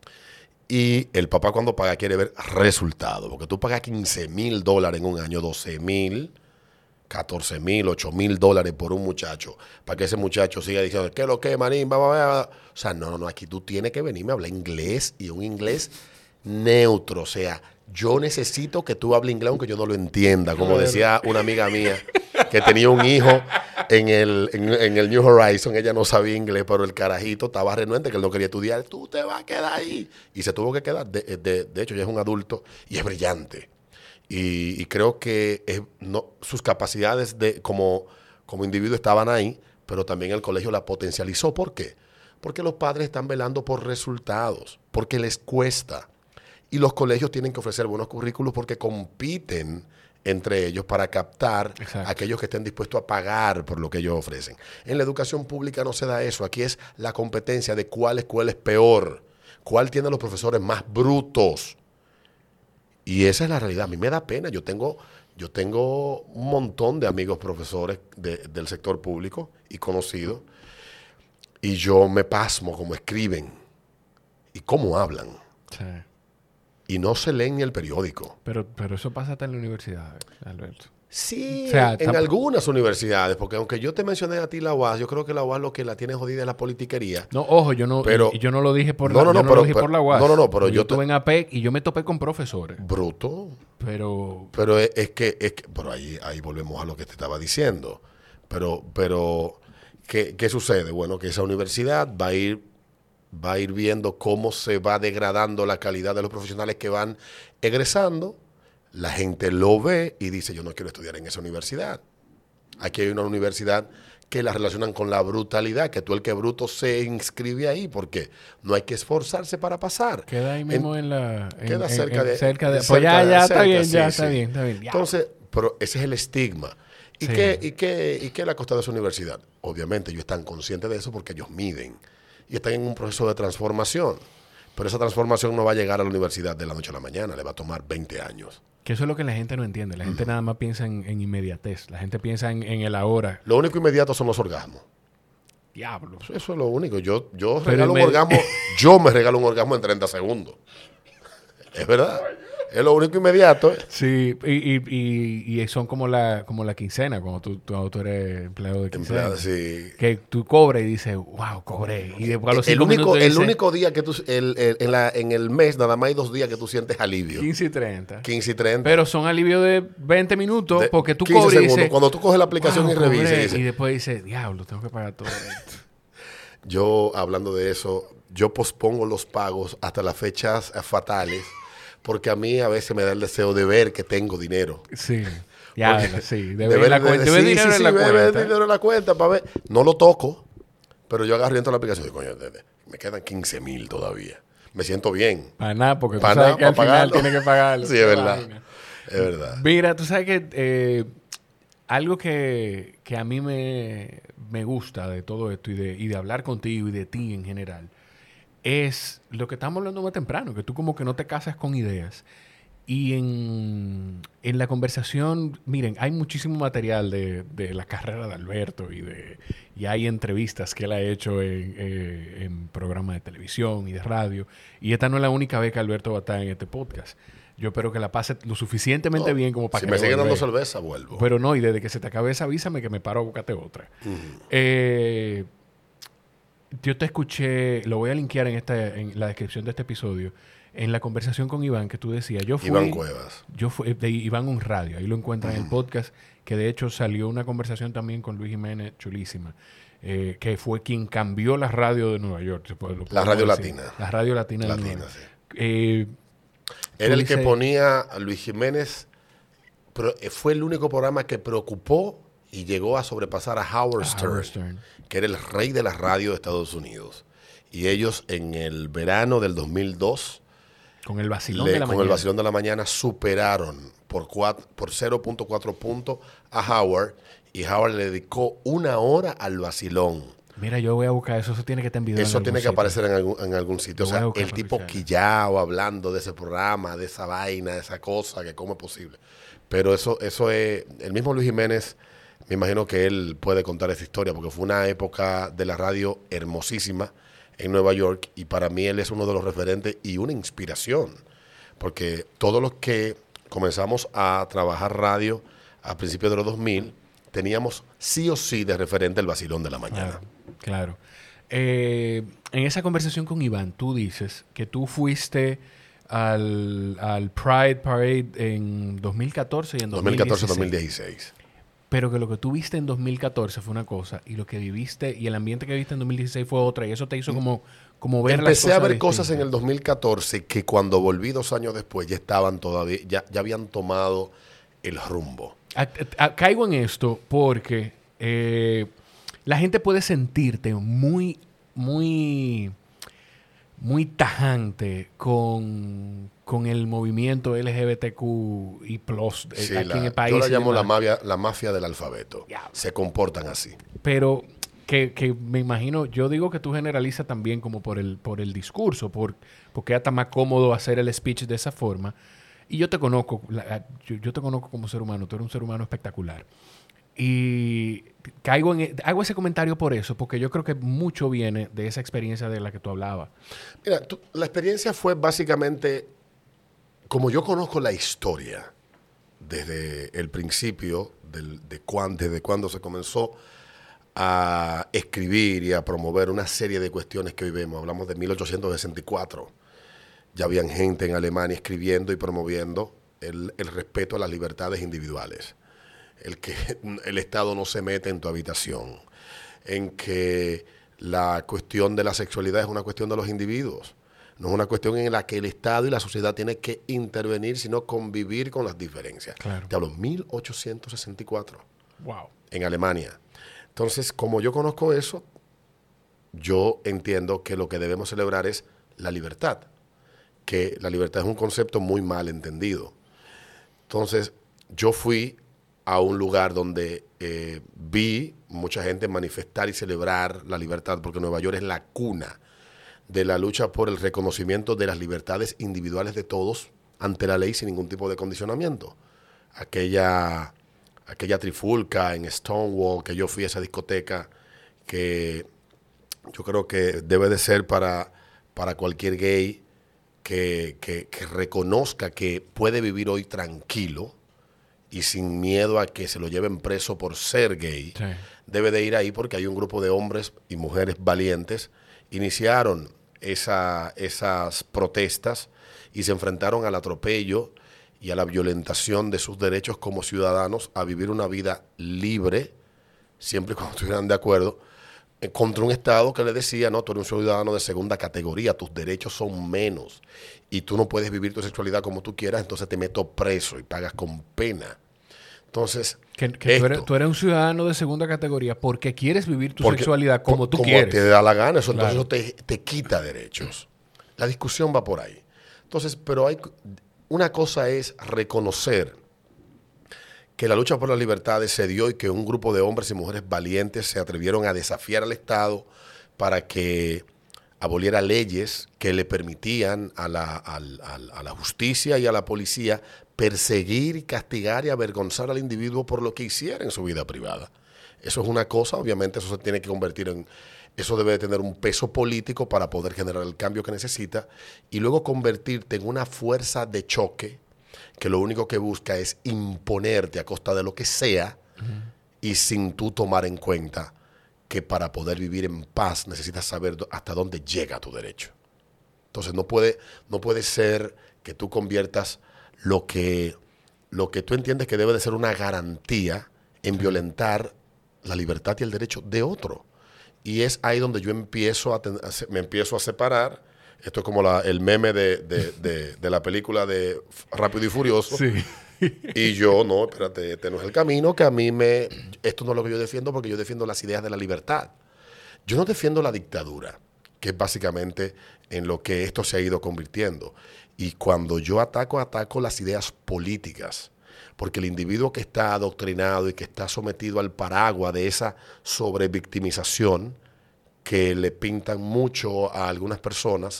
Y el papá cuando paga quiere ver resultados. Porque tú pagas $15,000 en un año, 12,000, 14,000, 8,000 dólares por un muchacho. Para que ese muchacho siga diciendo, ¿qué es lo que, manín? O sea, no, aquí tú tienes que venirme a hablar inglés y un inglés neutro. O sea, yo necesito que tú hables inglés aunque yo no lo entienda. Como decía una amiga mía que tenía un hijo en el New Horizon, ella no sabía inglés, pero el carajito estaba renuente que él no quería estudiar. Tú te vas a quedar ahí. Y se tuvo que quedar. De hecho, ya es un adulto y es brillante. Y creo que sus capacidades como individuo estaban ahí, pero también el colegio la potencializó. ¿Por qué? Porque los padres están velando por resultados, porque les cuesta. Y los colegios tienen que ofrecer buenos currículos porque compiten entre ellos para captar a aquellos que estén dispuestos a pagar por lo que ellos ofrecen. En la educación pública no se da eso. Aquí es la competencia de cuál escuela es peor, cuál tiene los profesores más brutos. Y esa es la realidad. A mí me da pena. Yo tengo un montón de amigos profesores del sector público y conocidos, y yo me pasmo cómo escriben y cómo hablan. Sí. Y no se leen ni el periódico. Pero eso pasa hasta en la universidad, Alberto. Sí, o sea, en algunas universidades, porque aunque yo te mencioné a ti la UAS, yo creo que la UAS lo que la tiene jodida es la politiquería. No, ojo, yo no lo dije por la UAS. Pero yo estuve en APEC y yo me topé con profesores. Bruto. Pero es que pero ahí volvemos a lo que te estaba diciendo. Pero ¿qué sucede? Bueno, que esa universidad va a ir viendo cómo se va degradando la calidad de los profesionales que van egresando. La gente lo ve y dice, yo no quiero estudiar en esa universidad. Aquí hay una universidad que la relacionan con la brutalidad, que tú el que bruto se inscribe ahí, porque no hay que esforzarse para pasar. Queda ahí mismo queda cerca de... Pues ya está bien. Entonces, pero ese es el estigma. ¿Y qué le ha costado a esa universidad? Obviamente ellos están conscientes de eso porque ellos miden y están en un proceso de transformación. Pero esa transformación no va a llegar a la universidad de la noche a la mañana, le va a tomar 20 años. Que eso es lo que la gente no entiende. La gente nada más piensa en inmediatez. La gente piensa en el ahora. Lo único inmediato son los orgasmos. Diablo. Eso es lo único. Yo regalo un orgasmo. Yo me regalo un orgasmo en 30 segundos. Es verdad. Es lo único inmediato. Sí, y son como la quincena, cuando tú eres empleado de quincena. Sí. Que tú cobras y dices, wow, cobré. Y después a los 5 minutos el único día que tú... en el mes nada más hay 2 días que tú sientes alivio. 15 y 30. 15 y 30. Pero son alivio de 20 minutos porque tú cobras y dices... Cuando tú coges la aplicación y revisas. Y después dices, diablo, tengo que pagar todo esto. Yo, hablando de eso, yo pospongo los pagos hasta las fechas fatales. Porque a mí a veces me da el deseo de ver que tengo dinero. Sí. De ver la cuenta. De ver dinero en la cuenta. Ver dinero en la cuenta para ver. No lo toco, pero yo agarro y entro a la aplicación y digo, coño, me quedan 15,000 todavía. Me siento bien. Para nada, porque tú sabes que al final tienes que pagarlo. Sí, es verdad. Es verdad. Mira, tú sabes que algo que a mí me gusta de todo esto y de hablar contigo y de ti en general es lo que estamos hablando más temprano, que tú como que no te casas con ideas. Y en la conversación, miren, hay muchísimo material de la carrera de Alberto y hay entrevistas que él ha hecho en programas de televisión y de radio. Y esta no es la única vez que Alberto va a estar en este podcast. Yo espero que la pase lo suficientemente bien como para si que... me siguen dando cerveza, vuelvo. Pero no, y desde que se te acabe esa, avísame que me paro a buscarte otra. yo te escuché, lo voy a linkear en la descripción de este episodio, en la conversación con Iván que tú decías. Iván Cuevas. Yo fui de Iván Un Radio, ahí lo encuentran en el podcast, que de hecho salió una conversación también con Luis Jiménez, chulísima, que fue quien cambió la radio de Nueva York. La radio latina. La radio latina de Nueva York. Sí. Era el que ponía a Luis Jiménez, pero fue el único programa que preocupó y llegó a sobrepasar a Howard Stern, que era el rey de la radio de Estados Unidos. Y ellos en el verano del 2002, con el vacilón de la mañana, superaron por 0.4 puntos a Howard, y Howard le dedicó 1 hora al vacilón. Mira, yo voy a buscar eso tiene que estar en video. Eso tiene que aparecer en algún sitio. O sea, el tipo quillao hablando de ese programa, de esa vaina, de esa cosa, que cómo es posible. Pero eso es... El mismo Luis Jiménez, me imagino que él puede contar esa historia, porque fue una época de la radio hermosísima en Nueva York, y para mí él es uno de los referentes y una inspiración. Porque todos los que comenzamos a trabajar radio a principios de los 2000, teníamos sí o sí de referente el vacilón de la mañana. Claro. En esa conversación con Iván, tú dices que tú fuiste al Pride Parade en 2014 y en 2014-2016. Pero que lo que tú viste en 2014 fue una cosa, y lo que viviste y el ambiente que viste en 2016 fue otra, y eso te hizo como ver las cosas. Empecé a ver cosas en el 2014 que cuando volví 2 años después ya estaban todavía, ya habían tomado el rumbo. Caigo en esto porque la gente puede sentirte muy, muy, muy tajante con el movimiento LGBTQ y plus sí, aquí en el país. Yo la llamo la mafia del alfabeto. Yeah. Se comportan así. Pero que me imagino, yo digo que tú generalizas también como por el discurso, porque es hasta más cómodo hacer el speech de esa forma. Y yo te conozco, yo te conozco como ser humano, tú eres un ser humano espectacular. Y hago ese comentario por eso, porque yo creo que mucho viene de esa experiencia de la que tú hablabas. Mira, la experiencia fue básicamente, como yo conozco la historia, desde el principio, desde cuando se comenzó a escribir y a promover una serie de cuestiones que hoy vemos. Hablamos de 1864. Ya habían gente en Alemania escribiendo y promoviendo el respeto a las libertades individuales. El que el Estado no se mete en tu habitación. En que la cuestión de la sexualidad es una cuestión de los individuos. No es una cuestión en la que el Estado y la sociedad tienen que intervenir, sino convivir con las diferencias. Claro. Te hablo 1864. Wow. En Alemania. Entonces, como yo conozco eso, yo entiendo que lo que debemos celebrar es la libertad. Que la libertad es un concepto muy mal entendido. Entonces, yo fui a un lugar donde vi mucha gente manifestar y celebrar la libertad, porque Nueva York es la cuna de la lucha por el reconocimiento de las libertades individuales de todos ante la ley sin ningún tipo de condicionamiento. Aquella trifulca en Stonewall, que yo fui a esa discoteca, que yo creo que debe de ser para cualquier gay que reconozca que puede vivir hoy tranquilo y sin miedo a que se lo lleven preso por ser gay. Sí. Debe de ir ahí porque hay un grupo de hombres y mujeres valientes. Iniciaron esas protestas y se enfrentaron al atropello y a la violentación de sus derechos como ciudadanos a vivir una vida libre, siempre y cuando estuvieran de acuerdo, contra un Estado que le decía, no, tú eres un ciudadano de segunda categoría, tus derechos son menos y tú no puedes vivir tu sexualidad como tú quieras, entonces te meto preso y pagas con pena. Entonces, tú eres un ciudadano de segunda categoría porque quieres vivir tu sexualidad como tú quieres. Como te da la gana, eso, claro. Entonces eso te quita derechos. La discusión va por ahí. Entonces, pero una cosa es reconocer que la lucha por las libertades se dio y que un grupo de hombres y mujeres valientes se atrevieron a desafiar al Estado para que aboliera leyes que le permitían a la justicia y a la policía perseguir, castigar y avergonzar al individuo por lo que hiciera en su vida privada. Eso es una cosa, obviamente eso se tiene que convertir en... Eso debe de tener un peso político para poder generar el cambio que necesita y luego convertirte en una fuerza de choque que lo único que busca es imponerte a costa de lo que sea y sin tú tomar en cuenta que para poder vivir en paz necesitas saber hasta dónde llega tu derecho. Entonces no puede ser que tú conviertas lo que tú entiendes que debe de ser una garantía en violentar la libertad y el derecho de otro. Y es ahí donde yo me empiezo a separar. Esto es como el meme de la película de Rápido y Furioso. Sí. Y yo, no, espérate, este no es el camino, esto no es lo que yo defiendo, porque yo defiendo las ideas de la libertad. Yo no defiendo la dictadura, que es básicamente en lo que esto se ha ido convirtiendo. Y cuando yo ataco las ideas políticas, porque el individuo que está adoctrinado y que está sometido al paraguas de esa sobrevictimización que le pintan mucho a algunas personas,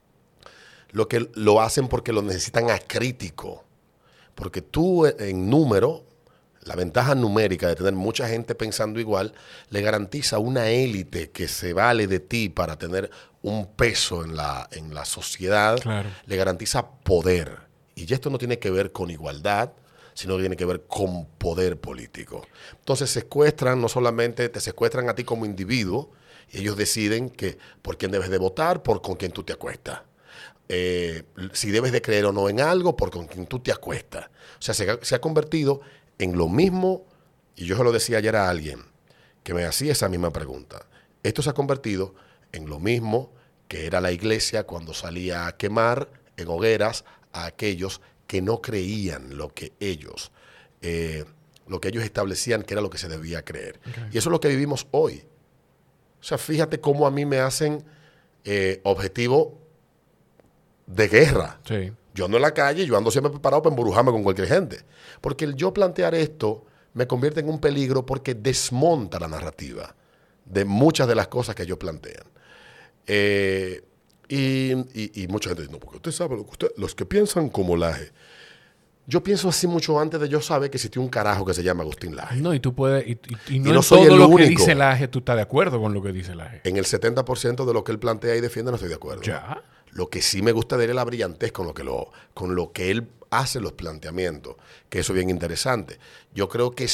lo hacen porque lo necesitan acrítico. Porque tú en número, la ventaja numérica de tener mucha gente pensando igual, le garantiza una élite que se vale de ti para tener un peso en la sociedad, claro. Le garantiza poder. Y esto no tiene que ver con igualdad, sino que tiene que ver con poder político. Entonces no solamente te secuestran a ti como individuo, y ellos deciden por quién debes de votar, con quién tú te acuestas. Si debes de creer o no en algo, con quien tú te acuestas. O sea, se ha convertido en lo mismo, y yo se lo decía ayer a alguien que me hacía esa misma pregunta. Esto se ha convertido en lo mismo que era la iglesia cuando salía a quemar en hogueras a aquellos que no creían lo que ellos establecían que era lo que se debía creer. Okay. Y eso es lo que vivimos hoy. O sea, fíjate cómo a mí me hacen objetivo de guerra. Sí. Yo ando en la calle, yo ando siempre preparado para embrujarme con cualquier gente. Porque el yo plantear esto me convierte en un peligro porque desmonta la narrativa de muchas de las cosas que ellos plantean. Y mucha gente dice, no, porque usted sabe, los que piensan como Laje. Yo pienso así mucho antes de yo saber que existió un carajo que se llama Agustín Laje. No, y tú puedes... Y no en soy todo lo único. Que dice Laje, tú estás de acuerdo con lo que dice Laje. En el 70% de lo que él plantea y defiende no estoy de acuerdo. ¿Ya? Lo que sí me gusta de él es la brillantez con lo que él hace los planteamientos, que eso es bien interesante. Yo creo que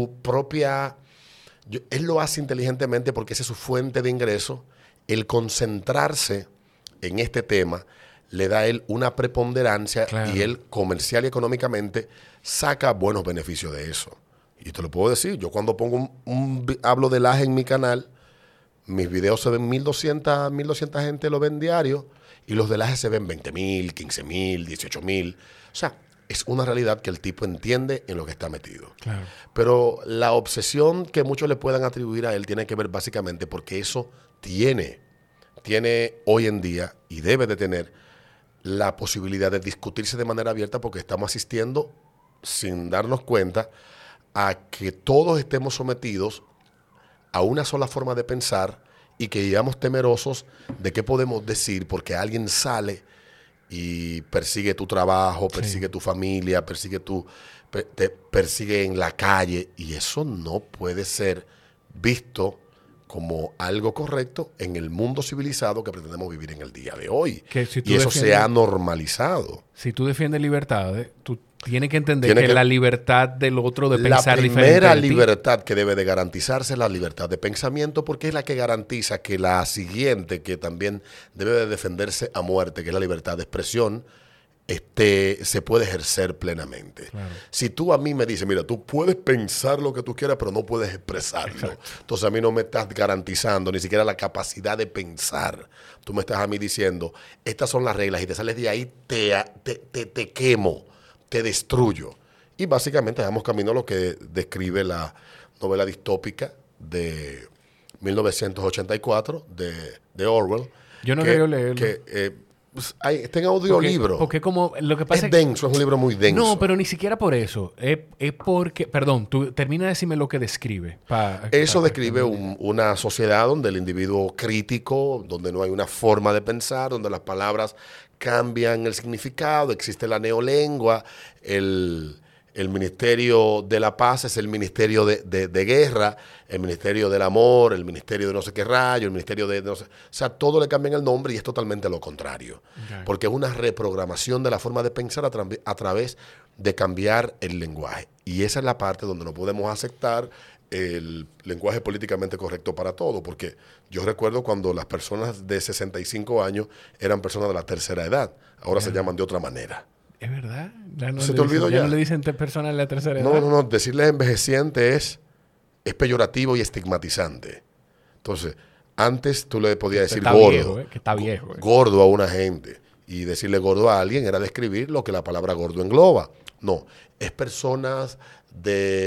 él lo hace inteligentemente porque esa es su fuente de ingreso. El concentrarse en este tema le da a él una preponderancia, claro. Y él comercial y económicamente saca buenos beneficios de eso. Y te lo puedo decir, yo cuando hablo de Laje en mi canal, mis videos se ven 1.200 gente lo ven diario, y los de Laje se ven 20.000, 15.000, 18.000. O sea, es una realidad que el tipo entiende en lo que está metido. Claro. Pero la obsesión que muchos le puedan atribuir a él tiene que ver básicamente porque eso tiene hoy en día y debe de tener la posibilidad de discutirse de manera abierta, porque estamos asistiendo sin darnos cuenta a que todos estemos sometidos a una sola forma de pensar y que llegamos temerosos de qué podemos decir porque alguien sale y persigue tu trabajo, persigue tu familia, te persigue en la calle, y eso no puede ser visto como algo correcto en el mundo civilizado que pretendemos vivir en el día de hoy. Y eso se ha normalizado. Si tú defiendes libertades, tú tienes que entender que la libertad del otro de pensar diferente. La primera libertad que debe de garantizarse es la libertad de pensamiento, porque es la que garantiza que la siguiente, que también debe de defenderse a muerte, que es la libertad de expresión, se puede ejercer plenamente. Claro. Si tú a mí me dices, mira, tú puedes pensar lo que tú quieras, pero no puedes expresarlo. Exacto. Entonces a mí no me estás garantizando ni siquiera la capacidad de pensar. Tú me estás a mí diciendo, estas son las reglas, y te sales de ahí, te quemo, te destruyo. Y básicamente damos camino a lo que describe la novela distópica de 1984 de Orwell. Yo no quería leerlo. Está en audiolibro. Porque como lo que pasa es denso, es un libro muy denso. No, pero ni siquiera por eso. Es porque, perdón, tú termina de decirme lo que describe. Eso describe una sociedad donde el individuo crítico, donde no hay una forma de pensar, donde las palabras cambian el significado, existe la neolengua, el Ministerio de la Paz es el Ministerio de Guerra, el Ministerio del Amor, el Ministerio de no sé qué rayo, el Ministerio de no sé... O sea, todo le cambian el nombre y es totalmente lo contrario. Okay. Porque es una reprogramación de la forma de pensar a través de cambiar el lenguaje. Y esa es la parte donde no podemos aceptar el lenguaje políticamente correcto para todo, porque yo recuerdo cuando las personas de 65 años eran personas de la tercera edad, ahora se llaman de otra manera. ¿Es verdad? ¿Se te olvidó ya? Ya no le dicen personas de la tercera edad. No, decirles envejeciente es peyorativo y estigmatizante. Entonces, antes tú le podías decir gordo. Viejo, que está viejo. Gordo a una gente. Y decirle gordo a alguien era describir lo que la palabra gordo engloba. No, es personas de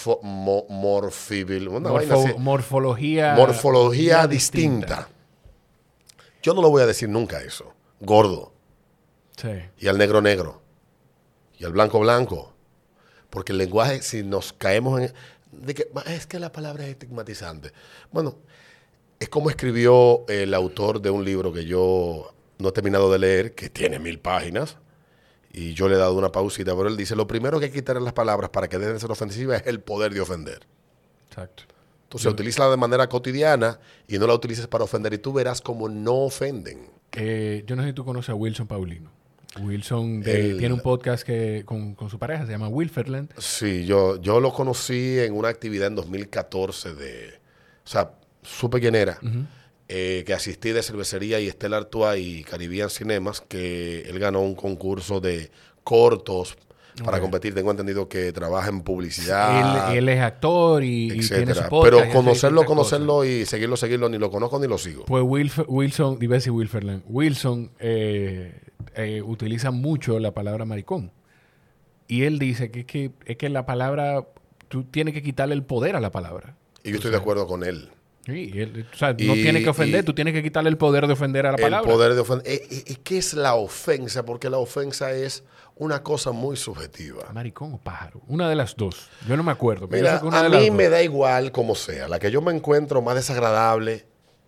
morfología distinta. Yo no lo voy a decir nunca eso. Gordo. Sí. Y al negro. Y al blanco. Porque el lenguaje, si nos caemos en... es que la palabra es estigmatizante. Bueno, es como escribió el autor de un libro que yo no he terminado de leer, que tiene 1000 páginas, y yo le he dado una pausita, pero él dice, lo primero que hay que quitar en las palabras para que dejen de ser ofensivas es el poder de ofender. Exacto. Entonces, utilízala de manera cotidiana y no la utilices para ofender, y tú verás cómo no ofenden. Yo no sé si tú conoces a Wilson Paulino. Wilson tiene un podcast con su pareja, se llama Wilferland. Sí, yo lo conocí en una actividad en 2014 o sea, supe quién era, que asistí de Cervecería y Stella Artois y Caribbean Cinemas, que él ganó un concurso de cortos para competir. Tengo entendido que trabaja en publicidad. Él es actor y tiene su podcast. Pero conocerlo y seguirlo, ni lo conozco ni lo sigo. Pues Wilson, Diversi Wilferland, Wilson utiliza mucho la palabra maricón. Y él dice que es que la palabra, tú tienes que quitarle el poder a la palabra. Y yo estoy de acuerdo con él. Sí, o sea, no tiene que ofender, tú tienes que quitarle el poder de ofender a la palabra. El poder de ofender. ¿Qué es la ofensa? Porque la ofensa es una cosa muy subjetiva. ¿Maricón o pájaro? Una de las dos. Yo no me acuerdo. Pero mira, yo sé que una a de mí me da igual como sea. La que yo me encuentro más desagradable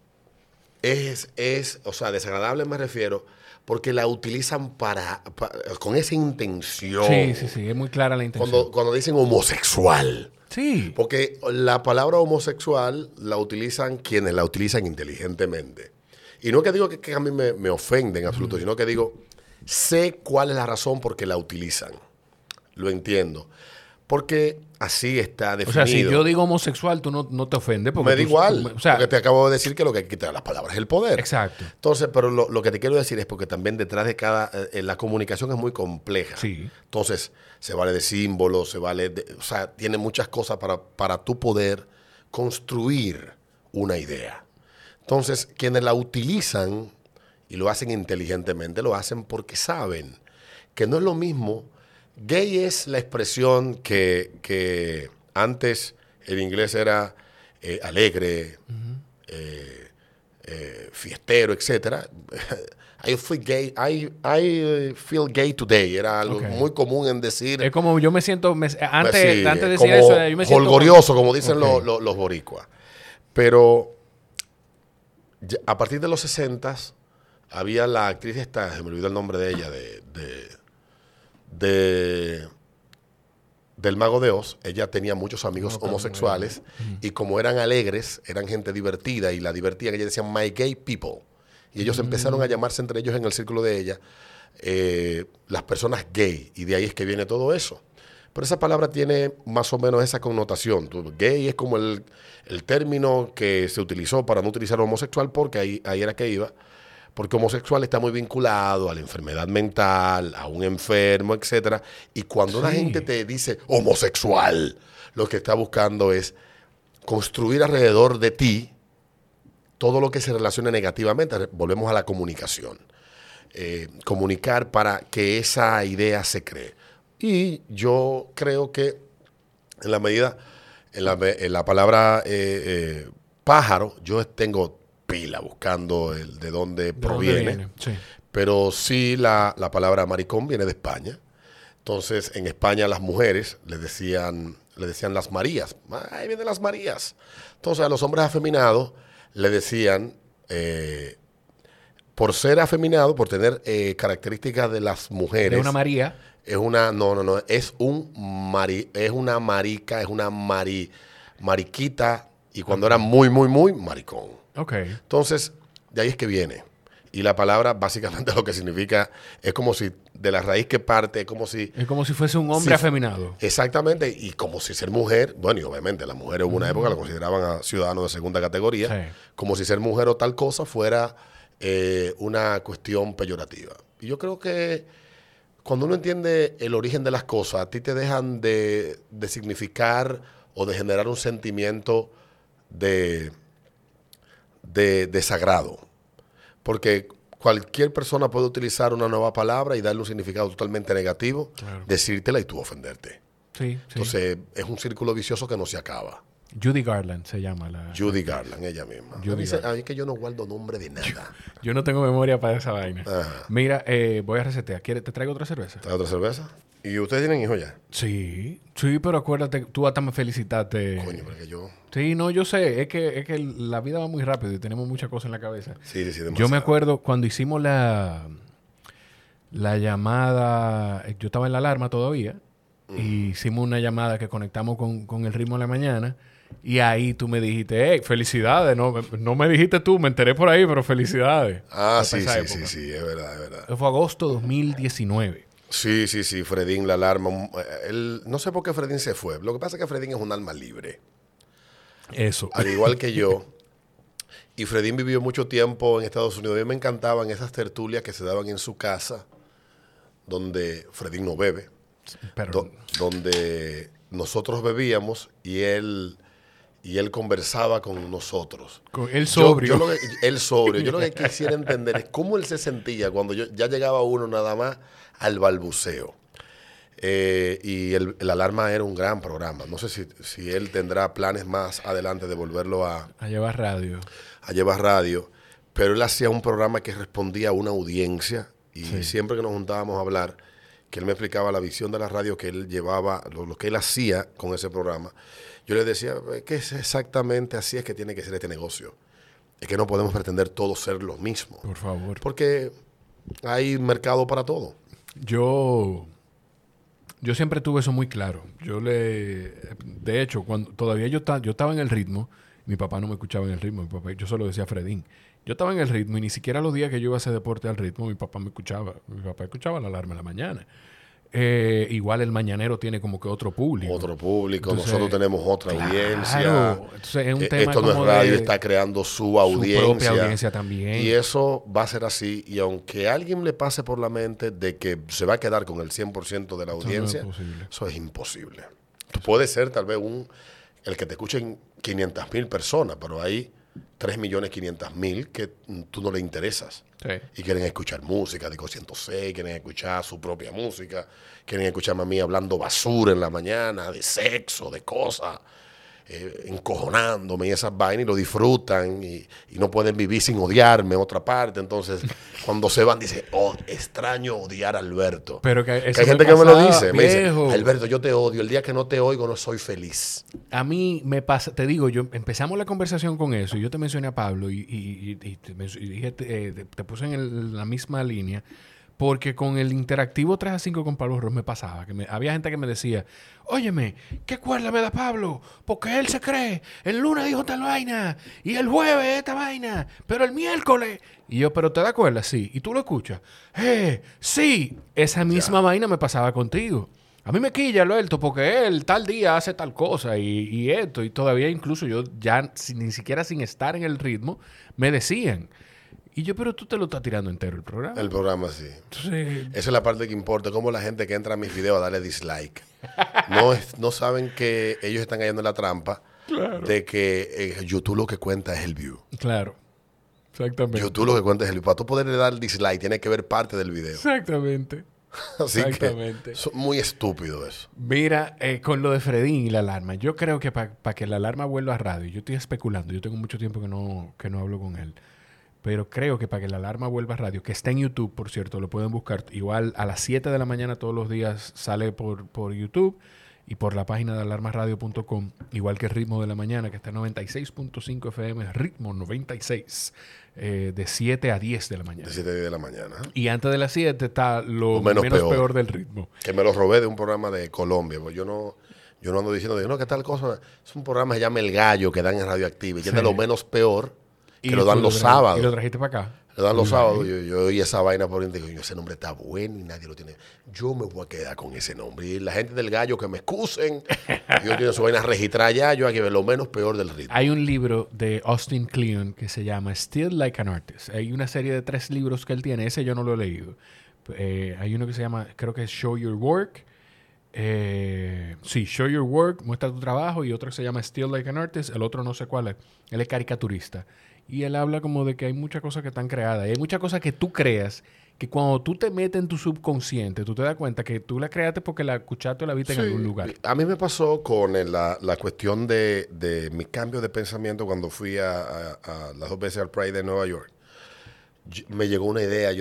o sea, desagradable me refiero, porque la utilizan con esa intención. Sí, es muy clara la intención. Cuando dicen homosexual. Sí. Porque la palabra homosexual la utilizan quienes la utilizan inteligentemente. Y no que digo que a mí me ofende en absoluto, sino que digo, sé cuál es la razón por qué la utilizan. Lo entiendo. Porque así está definido. O sea, si yo digo homosexual, tú no te ofendes. Me da igual. Porque te acabo de decir que lo que hay que quitar de las palabras es el poder. Exacto. Entonces, pero lo que te quiero decir es porque también detrás de la comunicación es muy compleja. Sí. Entonces, se vale de símbolos, o sea, tiene muchas cosas para tú poder construir una idea. Entonces, quienes la utilizan y lo hacen inteligentemente, lo hacen porque saben que no es lo mismo. Gay es la expresión que antes el inglés era alegre, fiestero, etcétera. I feel gay today. Era algo muy común en decir. Es como yo me siento, antes de decir eso, yo me siento holgorioso, como dicen los boricuas. Pero a partir de los 60 había la actriz esta, se me olvidó el nombre de ella, del Mago de Oz. Ella tenía muchos amigos homosexuales y como eran alegres, eran gente divertida y la divertían, ella decía my gay people. Y ellos empezaron a llamarse entre ellos en el círculo de ella las personas gay, y de ahí es que viene todo eso. Pero esa palabra tiene más o menos esa connotación. Gay es como el término que se utilizó para no utilizar homosexual, porque ahí era que iba. Porque homosexual está muy vinculado a la enfermedad mental, a un enfermo, etcétera. Y cuando una gente te dice homosexual, lo que está buscando es construir alrededor de ti todo lo que se relacione negativamente. Volvemos a la comunicación. Comunicar para que esa idea se cree. Y yo creo que en la medida, en la palabra pájaro, yo tengo pila buscando de dónde proviene. Sí. Pero sí la palabra maricón viene de España. Entonces, en España las mujeres le decían las Marías. Ahí vienen las Marías. Entonces, a los hombres afeminados le decían, por ser afeminado, por tener características de las mujeres. ¿De una María? Es una, no, es una marica, es una mariquita, y cuando era muy, muy, muy maricón. Okay. Entonces, de ahí es que viene. Y la palabra básicamente lo que significa es como si de la raíz que parte, es como si... Es como si fuese un hombre afeminado. Exactamente, y como si ser mujer, bueno, y obviamente las mujeres en una época la consideraban a ciudadanos de segunda categoría, Sí. como si ser mujer o tal cosa fuera una cuestión peyorativa. Y yo creo que cuando uno entiende el origen de las cosas, a ti te dejan de significar o de generar un sentimiento de desagrado. Porque cualquier persona puede utilizar una nueva palabra y darle un significado totalmente negativo, Claro. decírtela y tú ofenderte. Sí, sí. Entonces, es un círculo vicioso que no se acaba. Judy Garland se llama la... Judy Garland, ella misma. Judy Garland. A mí es que yo no guardo nombre de nada. Yo no tengo memoria para esa vaina. Ajá. Mira, voy a resetear. ¿Te traigo otra cerveza? ¿Trae otra cerveza? ¿Y ustedes tienen hijos ya? Sí, pero acuérdate, tú hasta me felicitaste. Coño, porque yo... Sí, no, yo sé, es que la vida va muy rápido y tenemos muchas cosas en la cabeza. Sí, demasiado. Yo me acuerdo cuando hicimos la llamada, yo estaba en la alarma todavía, y hicimos una llamada que conectamos con el ritmo de la mañana, y ahí tú me dijiste, hey, felicidades, no me dijiste tú, me enteré por ahí, pero felicidades. Ah, Hasta sí, esa sí, época. sí, es verdad, es verdad. Eso fue agosto 2019. Sí, Fredín, la alarma. No sé por qué Fredín se fue. Lo que pasa es que Fredín es un alma libre. Eso. Al igual que yo. Y Fredín vivió mucho tiempo en Estados Unidos. A mí me encantaban esas tertulias que se daban en su casa, donde Fredín no bebe, Pero, donde nosotros bebíamos y él conversaba con nosotros. con el sobrio. Él sobrio. Yo lo que quisiera entender es cómo él se sentía cuando ya llegaba uno nada más al balbuceo. Y el Alarma era un gran programa. No sé si él tendrá planes más adelante de volverlo a llevar radio. llevar radio, pero él hacía un programa que respondía a una audiencia y Sí. siempre que nos juntábamos a hablar, que él me explicaba la visión de la radio que él llevaba, lo que él hacía con ese programa, yo le decía que es exactamente así es que tiene que ser este negocio. Es que no podemos pretender todos ser los mismos. Por favor. Porque hay mercado para todo. Yo siempre tuve eso muy claro. De hecho, cuando todavía yo estaba en el ritmo, mi papá no me escuchaba en el ritmo, yo solo decía Fredín. Yo estaba en el ritmo y ni siquiera los días que yo iba a hacer deporte al ritmo, mi papá me escuchaba. Mi papá escuchaba la alarma en la mañana. Igual el mañanero tiene como que otro público. Entonces, Nosotros tenemos otra audiencia. Entonces es un tema Esto no es como radio, de está creando su audiencia. su propia audiencia también. Y eso va a ser así. Y aunque a alguien le pase por la mente de que se va a quedar con el 100% de la audiencia, eso es imposible. Tú puedes ser tal vez el que te escuchen 500,000 personas, pero hay 3.500.000 que tú no le interesas. Sí. Y quieren escuchar música de 106, quieren escuchar su propia música, quieren escucharme a mí hablando basura en la mañana, de sexo, de cosas, encojonándome y esas vainas, y lo disfrutan y no pueden vivir sin odiarme en otra parte. Entonces, cuando se van, dicen, extraño odiar a Alberto. Pero que hay gente que me lo dice, me dice, Alberto, yo te odio, el día que no te oigo no soy feliz. A mí me pasa, te digo, empezamos la conversación con eso y yo te mencioné a Pablo y dije, te puse en la misma línea, porque con el interactivo 3 a 5 con Pablo Ross me pasaba, había gente que me decía, óyeme, ¿qué cuerda me da Pablo? Porque él se cree, el lunes dijo tal vaina y el jueves esta vaina, pero el miércoles... Y yo, ¿pero te da cuerda? Sí. ¿Y tú lo escuchas? Sí. Esa misma vaina me pasaba contigo. A mí me quilla Alberto porque él tal día hace tal cosa y esto. Y todavía incluso yo ya ni siquiera sin estar en el ritmo me decían. Y yo, pero tú te lo estás tirando entero el programa. El programa sí. Entonces, esa es la parte que importa, cómo la gente que entra a mis videos a darle dislike. No saben que ellos están cayendo en la trampa de que YouTube lo que cuenta es el view. Claro. Exactamente. YouTube lo que cuenta es el view. Para tú poderle dar dislike tienes que ver parte del video. Exactamente. Así que es muy estúpido eso. Mira, con lo de Fredín y la alarma, yo creo que para que la alarma vuelva a radio, yo estoy especulando, yo tengo mucho tiempo que no hablo con él, pero creo que para que la alarma vuelva a radio, que está en YouTube, por cierto, lo pueden buscar, igual a las 7 de la mañana todos los días sale por YouTube y por la página de alarmasradio.com, igual que el Ritmo de la Mañana, que está en 96.5 FM, Ritmo 96, de 7 a 10 de la mañana. De 7 a 10 de la mañana. Y antes de las 7 está lo menos peor del ritmo. Que me lo robé de un programa de Colombia. Pues yo no ando diciendo, no, que tal cosa. Es un programa que se llama El Gallo, que dan en Radioactiva. Y es de lo menos peor, que lo dan los sábados. ¿Y lo trajiste para acá? Le dan los sábados. Yo oí esa vaina por ahí. Digo, ese nombre está bueno y nadie lo tiene. Yo me voy a quedar con ese nombre. Y la gente del gallo que me excusen. Yo tengo su vaina registrada ya. Yo hay que ver lo menos peor del ritmo. Hay un libro de Austin Kleon que se llama Still Like an Artist. Hay una serie de 3 libros que él tiene. Ese yo no lo he leído. Hay uno que se llama, creo que es Show Your Work. Sí, Show Your Work, muestra tu trabajo. Y otro que se llama Still Like an Artist. El otro no sé cuál es. Él es caricaturista. Y él habla como de que hay muchas cosas que están creadas. Y hay muchas cosas que tú creas que cuando tú te metes en tu subconsciente, tú te das cuenta que tú la creaste porque la escuchaste o la viste en algún lugar. A mí me pasó con la cuestión de mi cambio de pensamiento cuando fui a las 2 veces al Pride de Nueva York. Me llegó una idea.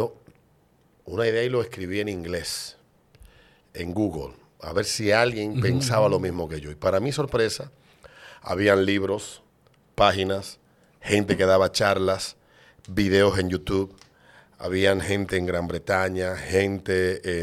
Una idea y lo escribí en inglés, en Google, a ver si alguien pensaba lo mismo que yo. Y para mi sorpresa, habían libros, páginas, gente que daba charlas, videos en YouTube, habían gente en Gran Bretaña, gente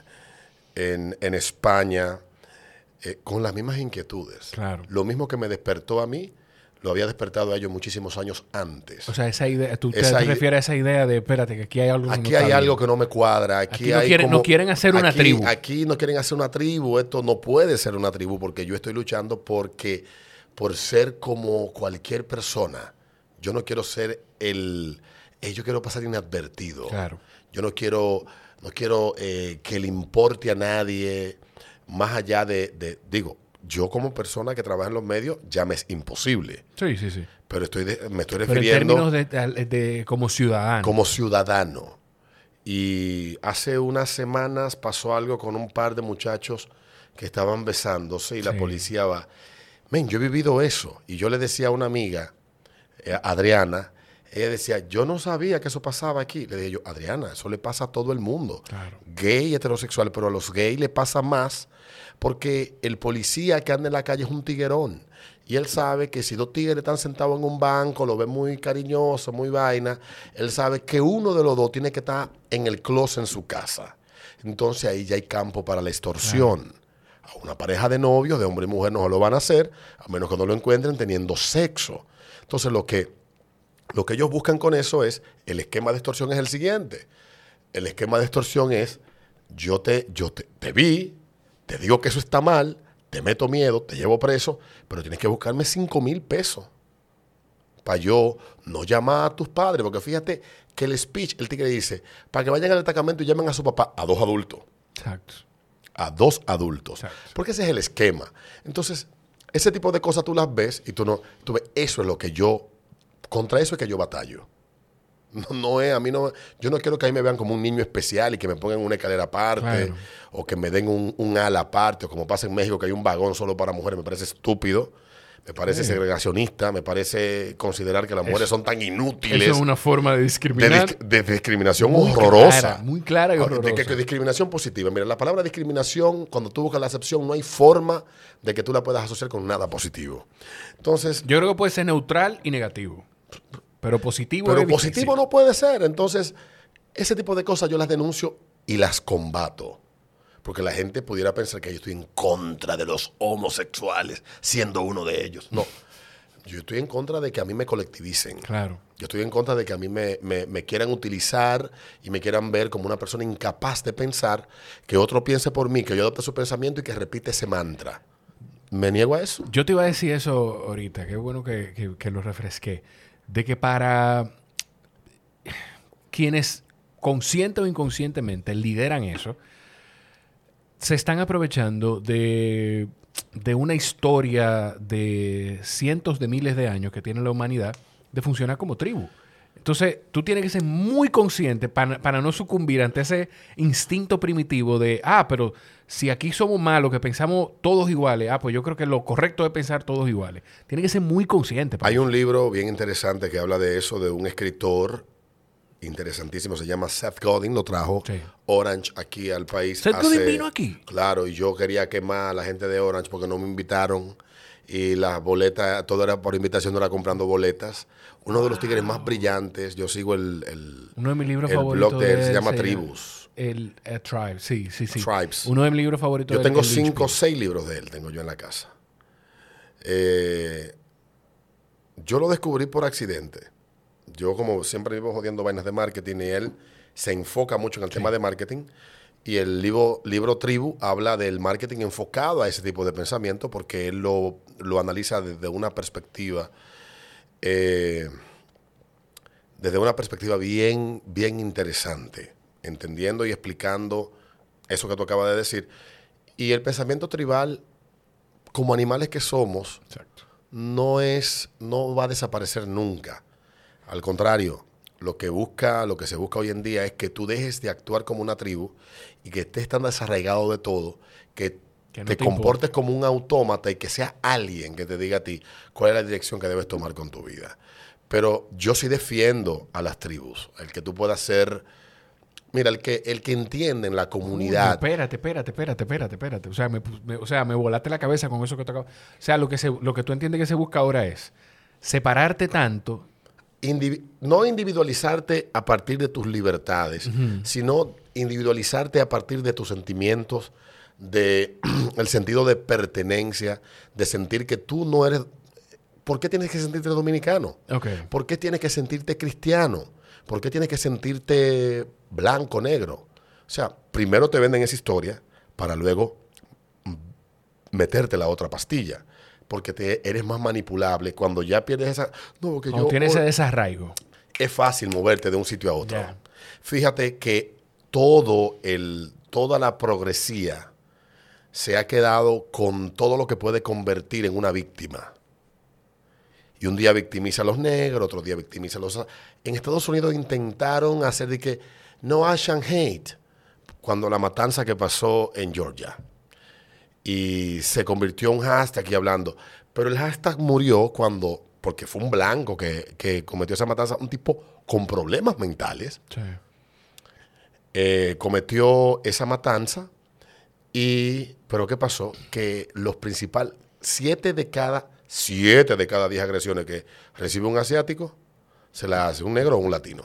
en España, con las mismas inquietudes. Claro. Lo mismo que me despertó a mí, lo había despertado a ellos muchísimos años antes. O sea, esa idea, tú te refieres a esa idea de, espérate, que aquí hay algo que aquí no hay algo que no me cuadra. Aquí no quieren hacer una tribu. Aquí no quieren hacer una tribu. Esto no puede ser una tribu porque yo estoy luchando por ser como cualquier persona. Yo no quiero ser yo quiero pasar inadvertido. Claro. Yo no quiero que le importe a nadie más allá digo, yo como persona que trabaja en los medios ya me es imposible. Sí, sí, sí. Pero me estoy refiriendo... en términos de como ciudadano. Como ciudadano. Y hace unas semanas pasó algo con un par de muchachos que estaban besándose y la policía va... Men, yo he vivido eso. Y yo le decía a una amiga, Adriana, ella decía, yo no sabía que eso pasaba aquí. Le dije yo, Adriana, eso le pasa a todo el mundo. Claro. Gay, heterosexual, pero a los gays le pasa más porque el policía que anda en la calle es un tiguerón. Y él sabe que si 2 tigres están sentados en un banco, lo ve muy cariñoso, muy vaina, él sabe que uno de los 2 tiene que estar en el closet en su casa. Entonces ahí ya hay campo para la extorsión. Claro. A una pareja de novios, de hombre y mujer, no lo van a hacer, a menos que no lo encuentren teniendo sexo. Entonces lo que ellos buscan con eso es, el esquema de extorsión es el siguiente. El esquema de extorsión es, yo te vi, te digo que eso está mal, te meto miedo, te llevo preso, pero tienes que buscarme 5,000 pesos para yo no llamar a tus padres. Porque fíjate que el speech, el tigre dice, para que vayan al destacamento y llamen a su papá, a 2 adultos. Exacto. A 2 adultos. Exacto. Porque ese es el esquema. Entonces, ese tipo de cosas tú las ves y tú ves, eso es lo que contra eso es que yo batallo. Yo no quiero que ahí me vean como un niño especial y que me pongan una escalera aparte, claro, o que me den un ala aparte, o como pasa en México que hay un vagón solo para mujeres. Me parece estúpido, me parece segregacionista, me parece considerar que las mujeres son tan inútiles. Eso es una forma de discriminar. De discriminación muy horrorosa. Muy clara y horrorosa. Que discriminación positiva. Mira, la palabra discriminación, cuando tú buscas la acepción, no hay forma de que tú la puedas asociar con nada positivo. Entonces, yo creo que puede ser neutral y negativo. Pero positivo no puede ser. Entonces, ese tipo de cosas yo las denuncio y las combato. Porque la gente pudiera pensar que yo estoy en contra de los homosexuales, siendo uno de ellos. No. Yo estoy en contra de que a mí me colectivicen. Claro. Yo estoy en contra de que a mí me quieran utilizar y me quieran ver como una persona incapaz de pensar, que otro piense por mí, que yo adopte su pensamiento y que repite ese mantra. Me niego a eso. Yo te iba a decir eso ahorita. Qué bueno que lo refresqué. De que para quienes consciente o inconscientemente lideran eso, se están aprovechando de una historia de cientos de miles de años que tiene la humanidad de funcionar como tribu. Entonces, tú tienes que ser muy consciente para no sucumbir ante ese instinto primitivo de, pero si aquí somos malos, que pensamos todos iguales, pues yo creo que lo correcto es pensar todos iguales. Tienes que ser muy consciente. Hay un libro bien interesante que habla de eso, de un escritor interesantísimo, se llama Seth Godin, lo trajo Orange aquí al país. ¿Seth Godin vino aquí? Claro, y yo quería quemar a la gente de Orange porque no me invitaron y las boletas, todo era por invitación, no era comprando boletas. Uno de los tigres más brillantes, yo sigo uno de mis libros favoritos blog de él, se llama Tribus. Tribes, sí. Tribes. Uno de mis libros favoritos. Yo tengo 5 o 6 libros de él, tengo yo en la casa. Yo lo descubrí por accidente. yo como siempre vivo jodiendo vainas de marketing y él se enfoca mucho en el tema de marketing. Y el libro Tribu habla del marketing enfocado a ese tipo de pensamiento porque él lo analiza desde una perspectiva bien, bien interesante, entendiendo y explicando eso que tú acabas de decir. Y el pensamiento tribal, como animales que somos, exacto, no va a desaparecer nunca. Al contrario, lo que se busca hoy en día es que tú dejes de actuar como una tribu y que estés tan desarraigado de todo, que no te comportes como un autómata y que sea alguien que te diga a ti cuál es la dirección que debes tomar con tu vida. Pero yo sí defiendo a las tribus, el que tú puedas ser... Mira, el que entiende en la comunidad... Espérate. O sea, me volaste la cabeza con eso que te acabo... O sea, lo que tú entiendes que se busca ahora es separarte tanto... no individualizarte a partir de tus libertades, sino individualizarte a partir de tus sentimientos, de el sentido de pertenencia, de sentir que tú no eres... ¿Por qué tienes que sentirte dominicano? Okay. ¿Por qué tienes que sentirte cristiano? ¿Por qué tienes que sentirte blanco, negro? O sea, primero te venden esa historia para luego meterte la otra pastilla. Porque eres más manipulable cuando ya pierdes esa... No, porque cuando tienes ese desarraigo. Es fácil moverte de un sitio a otro. Yeah. Fíjate que toda la progresía se ha quedado con todo lo que puede convertir en una víctima. Y un día victimiza a los negros, otro día victimiza a los... En Estados Unidos intentaron hacer de que no hayan hate cuando la matanza que pasó en Georgia. Y se convirtió en un hashtag aquí hablando. Pero el hashtag murió porque fue un blanco que cometió esa matanza, un tipo con problemas mentales. Sí. Cometió esa matanza pero ¿qué pasó? Que los principales, 7 de cada 10 agresiones que recibe un asiático, se la hace un negro o un latino.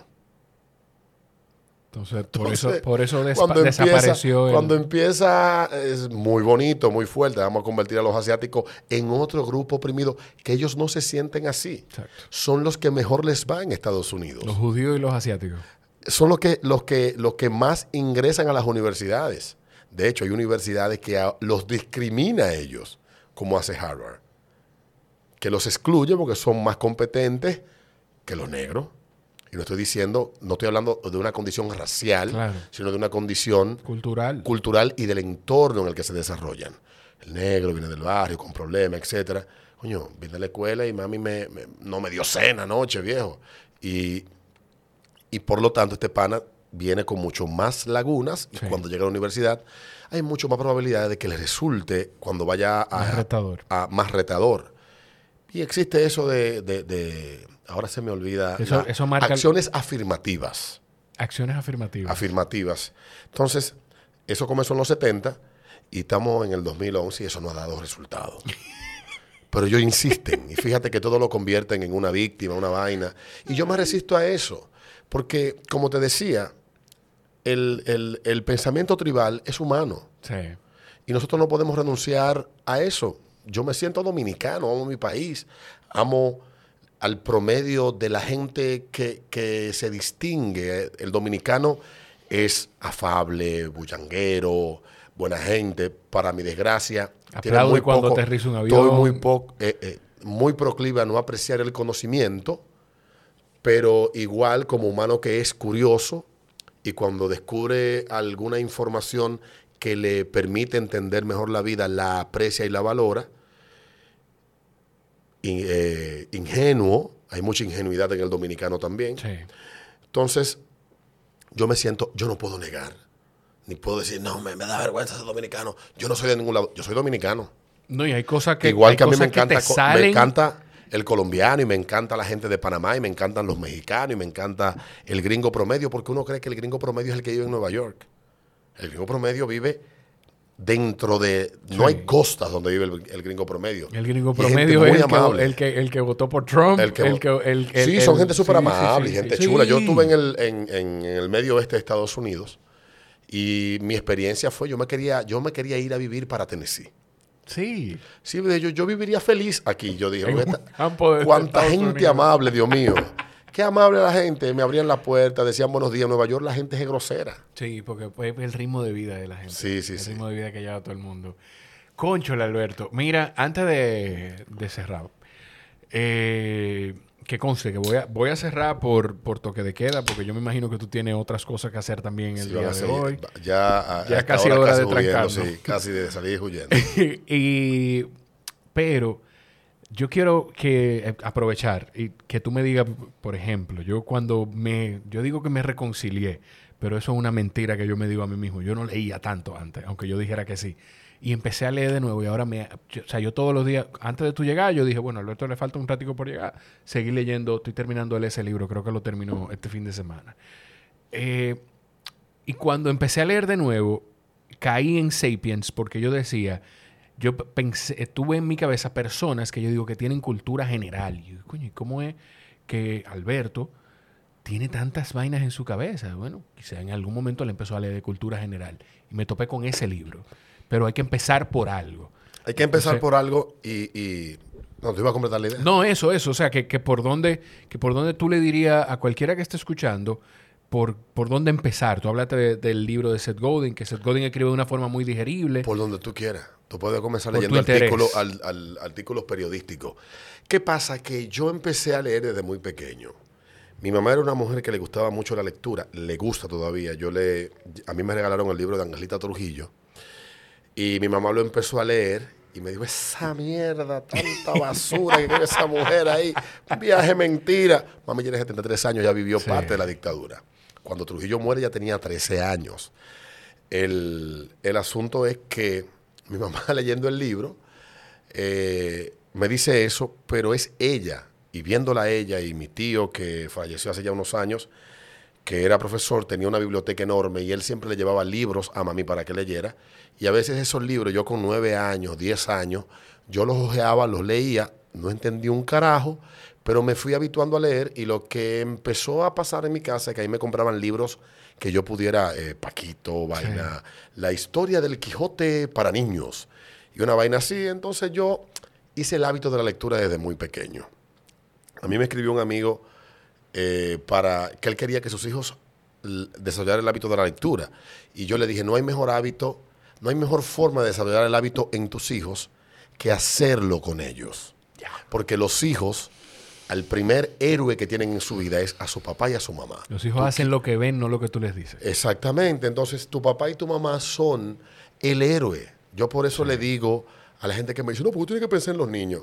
Entonces, por eso desapareció. Cuando empieza, es muy bonito, muy fuerte. Vamos a convertir a los asiáticos en otro grupo oprimido, que ellos no se sienten así. Exacto. Son los que mejor les va en Estados Unidos. Los judíos y los asiáticos. Son los que más ingresan a las universidades. De hecho, hay universidades que los discrimina a ellos, como hace Harvard. Que los excluye porque son más competentes que los negros. Y no estoy hablando de una condición racial, claro, sino de una condición cultural y del entorno en el que se desarrollan. El negro viene del barrio con problemas, etcétera. Coño, vine a la escuela y mami no me dio cena anoche, viejo. Y por lo tanto, este pana viene con mucho más lagunas y cuando llega a la universidad hay mucho más probabilidades de que le resulte cuando vaya más retador. Y existe eso de ahora se me olvida. Eso marca acciones afirmativas. Acciones afirmativas. Afirmativas. Entonces, eso comenzó en los 70 y estamos en el 2011 y eso no ha dado resultado. Pero ellos insisten. Y fíjate que todo lo convierten en una víctima, una vaina. Y yo me resisto a eso. Porque, como te decía, el pensamiento tribal es humano. Sí. Y nosotros no podemos renunciar a eso. Yo me siento dominicano, amo mi país, amo al promedio de la gente que se distingue. El dominicano es afable, bullanguero, buena gente. Para mi desgracia, aplaude cuando aterriza un avión. Estoy muy proclive a no apreciar el conocimiento, pero igual como humano que es curioso y cuando descubre alguna información que le permite entender mejor la vida, la aprecia y la valora. Ingenuo, hay mucha ingenuidad en el dominicano también. Sí. Entonces, yo no puedo negar, ni puedo decir, no, me da vergüenza ser dominicano. Yo no soy de ningún lado, yo soy dominicano. No, y hay cosas que... Igual que a mí me encanta el colombiano y me encanta la gente de Panamá y me encantan los mexicanos y me encanta el gringo promedio, porque uno cree que el gringo promedio es el que vive en Nueva York. El gringo promedio vive dentro de... Sí. No hay costas donde vive el gringo promedio. El gringo promedio es el que votó por Trump. Sí, son gente súper amable, gente chula. Yo estuve en el medio oeste de Estados Unidos y mi experiencia fue, yo me quería ir a vivir para Tennessee. Sí. Sí, yo viviría feliz aquí. Yo dije, cuánta gente amable, Dios mío, qué amable la gente. Me abrían la puerta, decían buenos días. En Nueva York la gente es grosera. Sí, porque pues, el ritmo de vida de la gente. Sí. El ritmo de vida que lleva todo el mundo. Cónchale, Alberto. Mira, antes de cerrar, que conste que voy a cerrar por toque de queda, porque yo me imagino que tú tienes otras cosas que hacer también el día de hoy. Ya casi hora de trancarnos. Sí, casi de salir huyendo. Pero yo quiero aprovechar y que tú me digas, por ejemplo, yo digo que me reconcilié, pero eso es una mentira que yo me digo a mí mismo. Yo no leía tanto antes, aunque yo dijera que sí. Y empecé a leer de nuevo y ahora yo todos los días, antes de tu llegar, yo dije, bueno, a Alberto le falta un ratico por llegar. Seguí leyendo, estoy terminando de leer ese libro, creo que lo termino este fin de semana. Y cuando empecé a leer de nuevo, caí en Sapiens porque yo decía, tuve en mi cabeza personas que yo digo que tienen cultura general. Y yo, coño, ¿y cómo es que Alberto tiene tantas vainas en su cabeza? Bueno, quizá en algún momento le empezó a leer de cultura general y me topé con ese libro. Pero hay que empezar por algo. Hay que empezar por algo y... No, te iba a completar la idea. No, eso. O sea, que por dónde tú le dirías a cualquiera que esté escuchando por dónde empezar. Tú hablaste del libro de Seth Godin, que Seth Godin escribe de una forma muy digerible. Por donde tú quieras. Tú puedes comenzar leyendo artículos periodísticos. ¿Qué pasa? Que yo empecé a leer desde muy pequeño. Mi mamá era una mujer que le gustaba mucho la lectura. Le gusta todavía. A mí me regalaron el libro de Angelita Trujillo. Y mi mamá lo empezó a leer y me dijo, esa mierda, tanta basura que tiene esa mujer ahí. Un viaje mentira. Mami tiene 73 años, ya vivió parte de la dictadura. Cuando Trujillo muere ya tenía 13 años. El asunto es que mi mamá leyendo el libro me dice eso, pero es ella. Y viéndola a ella y mi tío que falleció hace ya unos años, que era profesor, tenía una biblioteca enorme y él siempre le llevaba libros a mami para que leyera. Y a veces esos libros, yo con 9 años, 10 años, yo los hojeaba, los leía, no entendí un carajo, pero me fui habituando a leer y lo que empezó a pasar en mi casa es que ahí me compraban libros que yo pudiera, Paquito, vaina, la historia del Quijote para niños y una vaina así. Entonces yo hice el hábito de la lectura desde muy pequeño. A mí me escribió un amigo para que él quería que sus hijos desarrollaran el hábito de la lectura. Y yo le dije, no hay mejor hábito, no hay mejor forma de desarrollar el hábito en tus hijos que hacerlo con ellos. Porque los hijos, al primer héroe que tienen en su vida es a su papá y a su mamá. Los hijos hacen lo que ven, no lo que tú les dices. Exactamente. Entonces, tu papá y tu mamá son el héroe. Yo por eso le digo a la gente que me dice, no, porque tú tienes que pensar en los niños.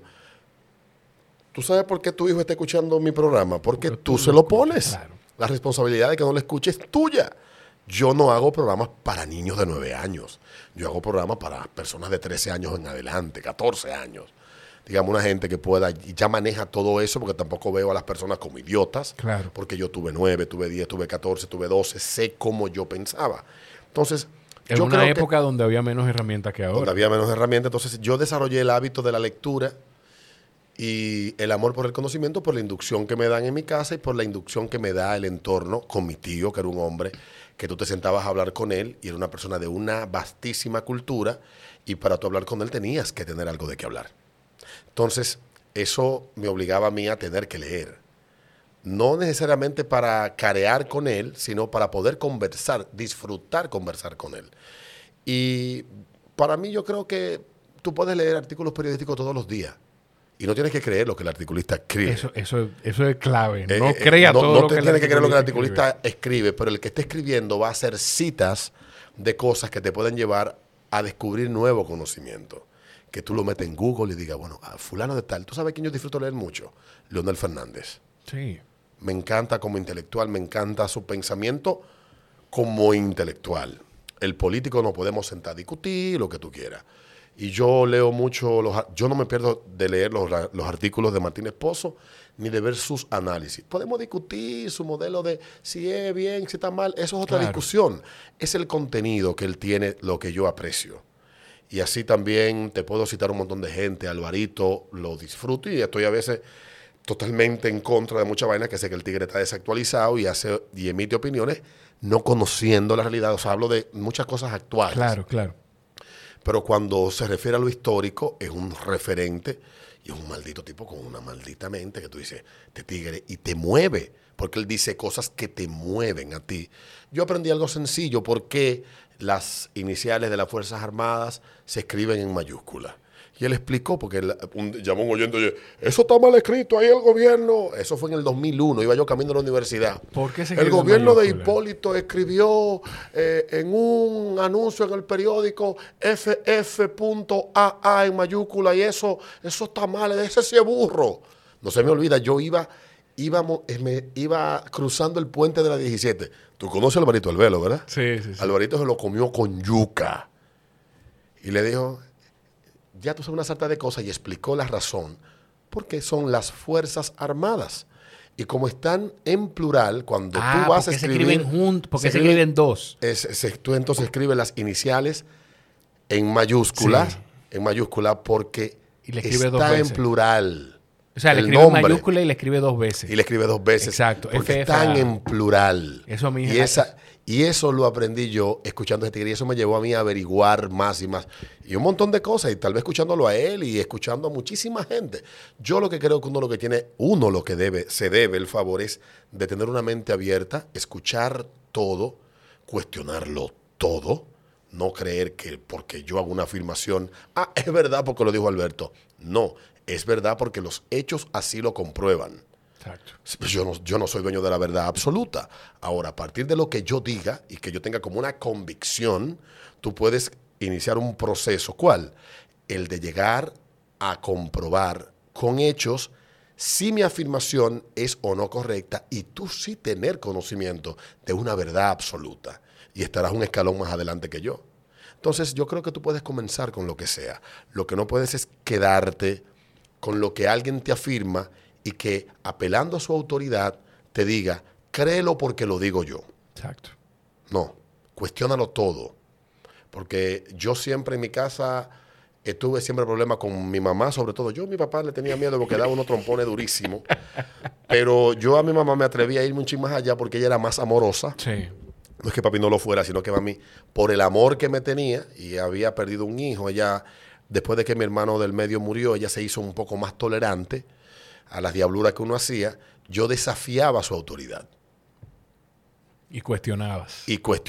¿Tú sabes por qué tu hijo está escuchando mi programa? Porque tú se lo pones. Claro. La responsabilidad de que no lo escuche es tuya. Yo no hago programas para niños de 9 años. Yo hago programas para personas de 13 años en adelante, 14 años. Digamos, una gente que pueda, y ya maneja todo eso, porque tampoco veo a las personas como idiotas. Claro. Porque yo tuve 9, tuve 10, tuve 14, tuve 12, sé cómo yo pensaba. Entonces, en una época donde había menos herramientas que ahora. Donde había menos herramientas. Entonces, yo desarrollé el hábito de la lectura y el amor por el conocimiento por la inducción que me dan en mi casa y por la inducción que me da el entorno con mi tío, que era un hombre que tú te sentabas a hablar con él y era una persona de una vastísima cultura y para tú hablar con él tenías que tener algo de qué hablar. Entonces, eso me obligaba a mí a tener que leer. No necesariamente para carear con él, sino para poder conversar, disfrutar conversar con él. Y para mí yo creo que tú puedes leer artículos periodísticos todos los días. Y no tienes que creer lo que el articulista escribe. Eso es clave. No crea todo lo que el articulista escribe. No tienes que creer lo que el articulista escribe, pero el que esté escribiendo va a hacer citas de cosas que te pueden llevar a descubrir nuevo conocimiento. Que tú lo metes en Google y digas, bueno, a fulano de tal. ¿Tú sabes quién yo disfruto leer mucho? Leonel Fernández. Sí. Me encanta como intelectual, me encanta su pensamiento como intelectual. El político no podemos sentar a discutir lo que tú quieras. Y yo leo mucho, yo no me pierdo de leer los artículos de Martínez Pozo ni de ver sus análisis. Podemos discutir su modelo de si es bien, si está mal, eso es otra discusión. Es el contenido que él tiene, lo que yo aprecio. Y así también te puedo citar un montón de gente, Alvarito, lo disfruto y estoy a veces totalmente en contra de mucha vaina, que sé que el tigre está desactualizado y emite opiniones no conociendo la realidad. O sea, hablo de muchas cosas actuales. Claro, claro. Pero cuando se refiere a lo histórico, es un referente Y es un maldito tipo con una maldita mente que tú dices, este tigre, y te mueve, porque él dice cosas que te mueven a ti. Yo aprendí algo sencillo, porque las iniciales de las Fuerzas Armadas se escriben en mayúsculas. Y él explicó, porque llamó un oyente, oye, eso está mal escrito ahí el gobierno. Eso fue en el 2001, iba yo camino a la universidad. ¿Por qué se el gobierno de Hipólito escribió en un anuncio en el periódico FF.AA en mayúscula, y eso está mal, ese sí es burro. No se me olvida, yo iba cruzando el puente de la 17. Tú conoces a Alvarito Albelo, ¿verdad? Sí. Alvarito se lo comió con yuca. Y le dijo, ya tú sabes una sarta de cosas, y explicó la razón, porque son las Fuerzas Armadas. Y como están en plural, cuando tú vas a escribir... se escriben juntos, porque se escriben dos. Tú entonces escribes las iniciales en mayúsculas, porque está en plural. O sea, le escribe en mayúscula y le escribe dos veces. Y le escribe dos veces. Exacto. Porque están en plural. Eso a mí y eso lo aprendí yo escuchando a este tigre. Y eso me llevó a mí a averiguar más y más. Y un montón de cosas. Y tal vez escuchándolo a él y escuchando a muchísima gente. Yo lo que creo que se debe el favor es de tener una mente abierta, escuchar todo, cuestionarlo todo. No creer que porque yo hago una afirmación, es verdad porque lo dijo Alberto. No, es verdad porque los hechos así lo comprueban. Exacto. Yo no soy dueño de la verdad absoluta. Ahora, a partir de lo que yo diga y que yo tenga como una convicción, tú puedes iniciar un proceso. ¿Cuál? El de llegar a comprobar con hechos si mi afirmación es o no correcta, y tú sí tener conocimiento de una verdad absoluta. Y estarás un escalón más adelante que yo. Entonces, yo creo que tú puedes comenzar con lo que sea. Lo que no puedes es quedarte con lo que alguien te afirma y que, apelando a su autoridad, te diga, créelo porque lo digo yo. Exacto. No, cuestiónalo todo. Porque yo siempre en mi casa tuve siempre problemas con mi mamá, sobre todo. Yo a mi papá le tenía miedo porque daba unos trompones durísimos. Pero yo a mi mamá me atreví a irme un chin más allá porque ella era más amorosa. Sí. No es que papi no lo fuera, sino que mami, por el amor que me tenía, y había perdido un hijo, ella, después de que mi hermano del medio murió, ella se hizo un poco más tolerante a las diabluras que uno hacía. Yo desafiaba su autoridad. Y cuestionabas.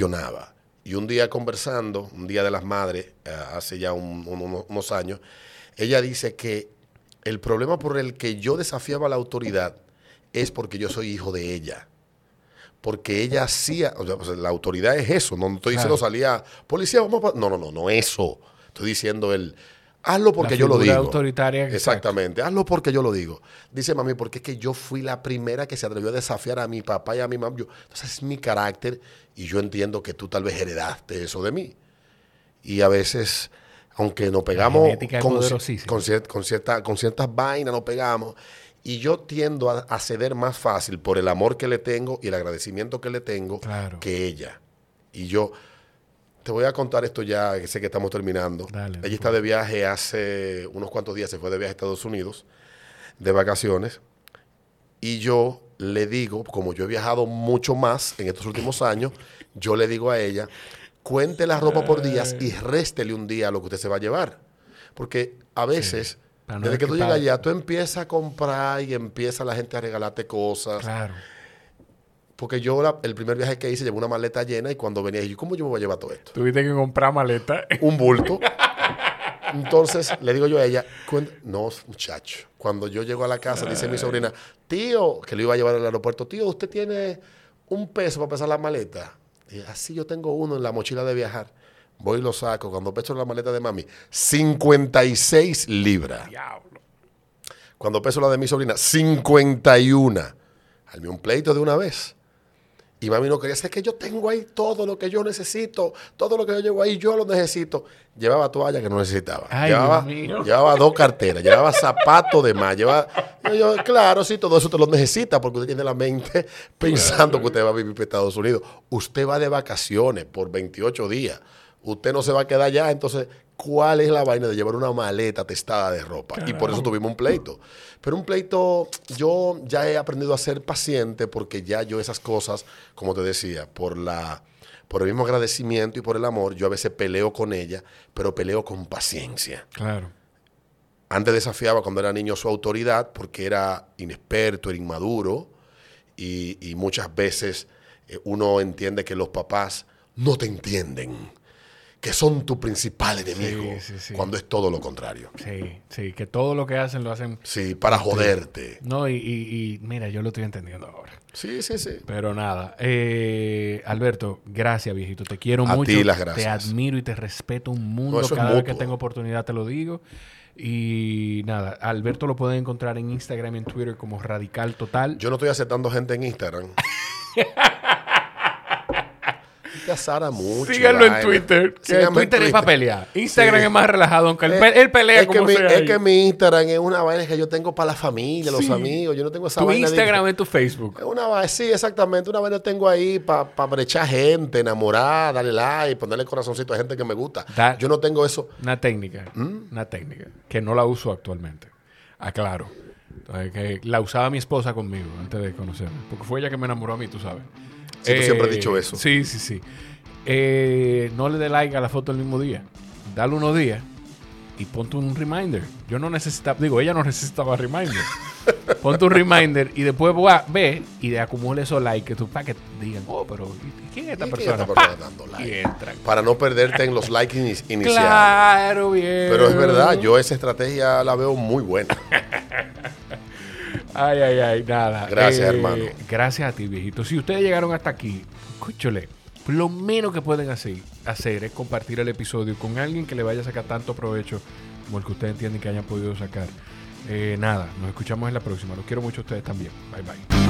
Y un día conversando, un día de las madres, hace ya unos años, ella dice que el problema por el que yo desafiaba la autoridad es porque yo soy hijo de ella. Porque ella hacía, o sea, pues la autoridad es eso, no estoy diciendo salía, policía, vamos a... No, eso. Estoy diciendo hazlo porque yo lo digo. Autoritaria. Exactamente, hazlo porque yo lo digo. Dice mami, porque es que yo fui la primera que se atrevió a desafiar a mi papá y a mi mamá. Entonces es mi carácter y yo entiendo que tú tal vez heredaste eso de mí. Y a veces, aunque nos pegamos con ciertas vainas, nos pegamos. Y yo tiendo a ceder más fácil por el amor que le tengo y el agradecimiento que le tengo que ella. Y yo te voy a contar esto ya, que sé que estamos terminando. Ella está de viaje hace unos cuantos días, se fue de viaje a Estados Unidos, de vacaciones. Y yo le digo, como yo he viajado mucho más en estos últimos años, yo le digo a ella, cuente la ropa por días y réstele un día a lo que usted se va a llevar. Porque a veces... Sí. Desde que tú llegas allá, tú empiezas a comprar y empieza la gente a regalarte cosas. Claro. Porque yo el primer viaje que hice llevé una maleta llena y cuando venía yo, ¿cómo yo me voy a llevar todo esto? Tuviste que comprar maleta. Un bulto. Entonces le digo yo a ella, no, muchacho. Cuando yo llego a la casa, dice mi sobrina, tío, que le iba a llevar al aeropuerto, tío, ¿usted tiene $1 para pesar la maleta? Y así yo tengo uno en la mochila de viajar. Voy y lo saco. Cuando peso la maleta de mami, 56 libras. Diablo. Cuando peso la de mi sobrina, 51. Armé un pleito de una vez. Y mami no quería. Es que yo tengo ahí todo lo que yo necesito. Todo lo que yo llevo ahí, yo lo necesito. Llevaba toalla que no necesitaba. Llevaba 2 carteras. Llevaba zapatos de más. Claro, sí, todo eso te lo necesita porque usted tiene la mente pensando que usted va a vivir para Estados Unidos. Usted va de vacaciones por 28 días. Usted no se va a quedar allá. Entonces, ¿cuál es la vaina de llevar una maleta testada de ropa? Claro. Y por eso tuvimos un pleito. Pero un pleito, yo ya he aprendido a ser paciente porque ya yo esas cosas, como te decía, por el mismo agradecimiento y por el amor, yo a veces peleo con ella, pero peleo con paciencia. Claro. Antes desafiaba cuando era niño su autoridad porque era inexperto, era inmaduro y muchas veces uno entiende que los papás no te entienden, que son tu principal enemigo, cuando es todo lo contrario. Sí, que todo lo que hacen lo hacen... Sí, para joderte. No, y mira, yo lo estoy entendiendo ahora. Sí. Pero nada, Alberto, gracias, viejito. Te quiero mucho. A ti las gracias. Te admiro y te respeto un mundo. Cada vez que tengo oportunidad te lo digo. Y nada, Alberto lo pueden encontrar en Instagram y en Twitter como Radical Total. Yo no estoy aceptando gente en Instagram. Te azara mucho. Síganlo en Twitter. Twitter es para pelear. Instagram es más relajado, aunque él pelea como sea. Es que mi Instagram es una vaina que yo tengo para la familia, los amigos. Yo no tengo esa vaina. Tu Instagram es tu Facebook. Sí, exactamente. Una vaina tengo ahí para brechar gente, enamorar, darle like, ponerle corazoncito a gente que me gusta. Yo no tengo eso. Una técnica. Una técnica. Que no la uso actualmente. Aclaro. Entonces, que la usaba mi esposa conmigo antes de conocerme. Porque fue ella que me enamoró a mí, tú sabes. Sí, tú siempre has dicho eso. Sí. No le dé like a la foto el mismo día. Dale unos días y ponte un reminder. Yo no necesitaba, ella no necesitaba reminder. Ponte un reminder y después ve y acumule esos likes para que digan, pero ¿quién es esta persona? Dando like? Para no perderte en los likes iniciales. Claro, bien. Pero es verdad, yo esa estrategia la veo muy buena. Ay, nada. Gracias, hermano. Gracias a ti, viejito. Si ustedes llegaron hasta aquí, escúchale, lo menos que pueden hacer es compartir el episodio con alguien que le vaya a sacar tanto provecho como el que ustedes entienden que hayan podido sacar. Nada, nos escuchamos en la próxima. Los quiero mucho a ustedes también. Bye, bye.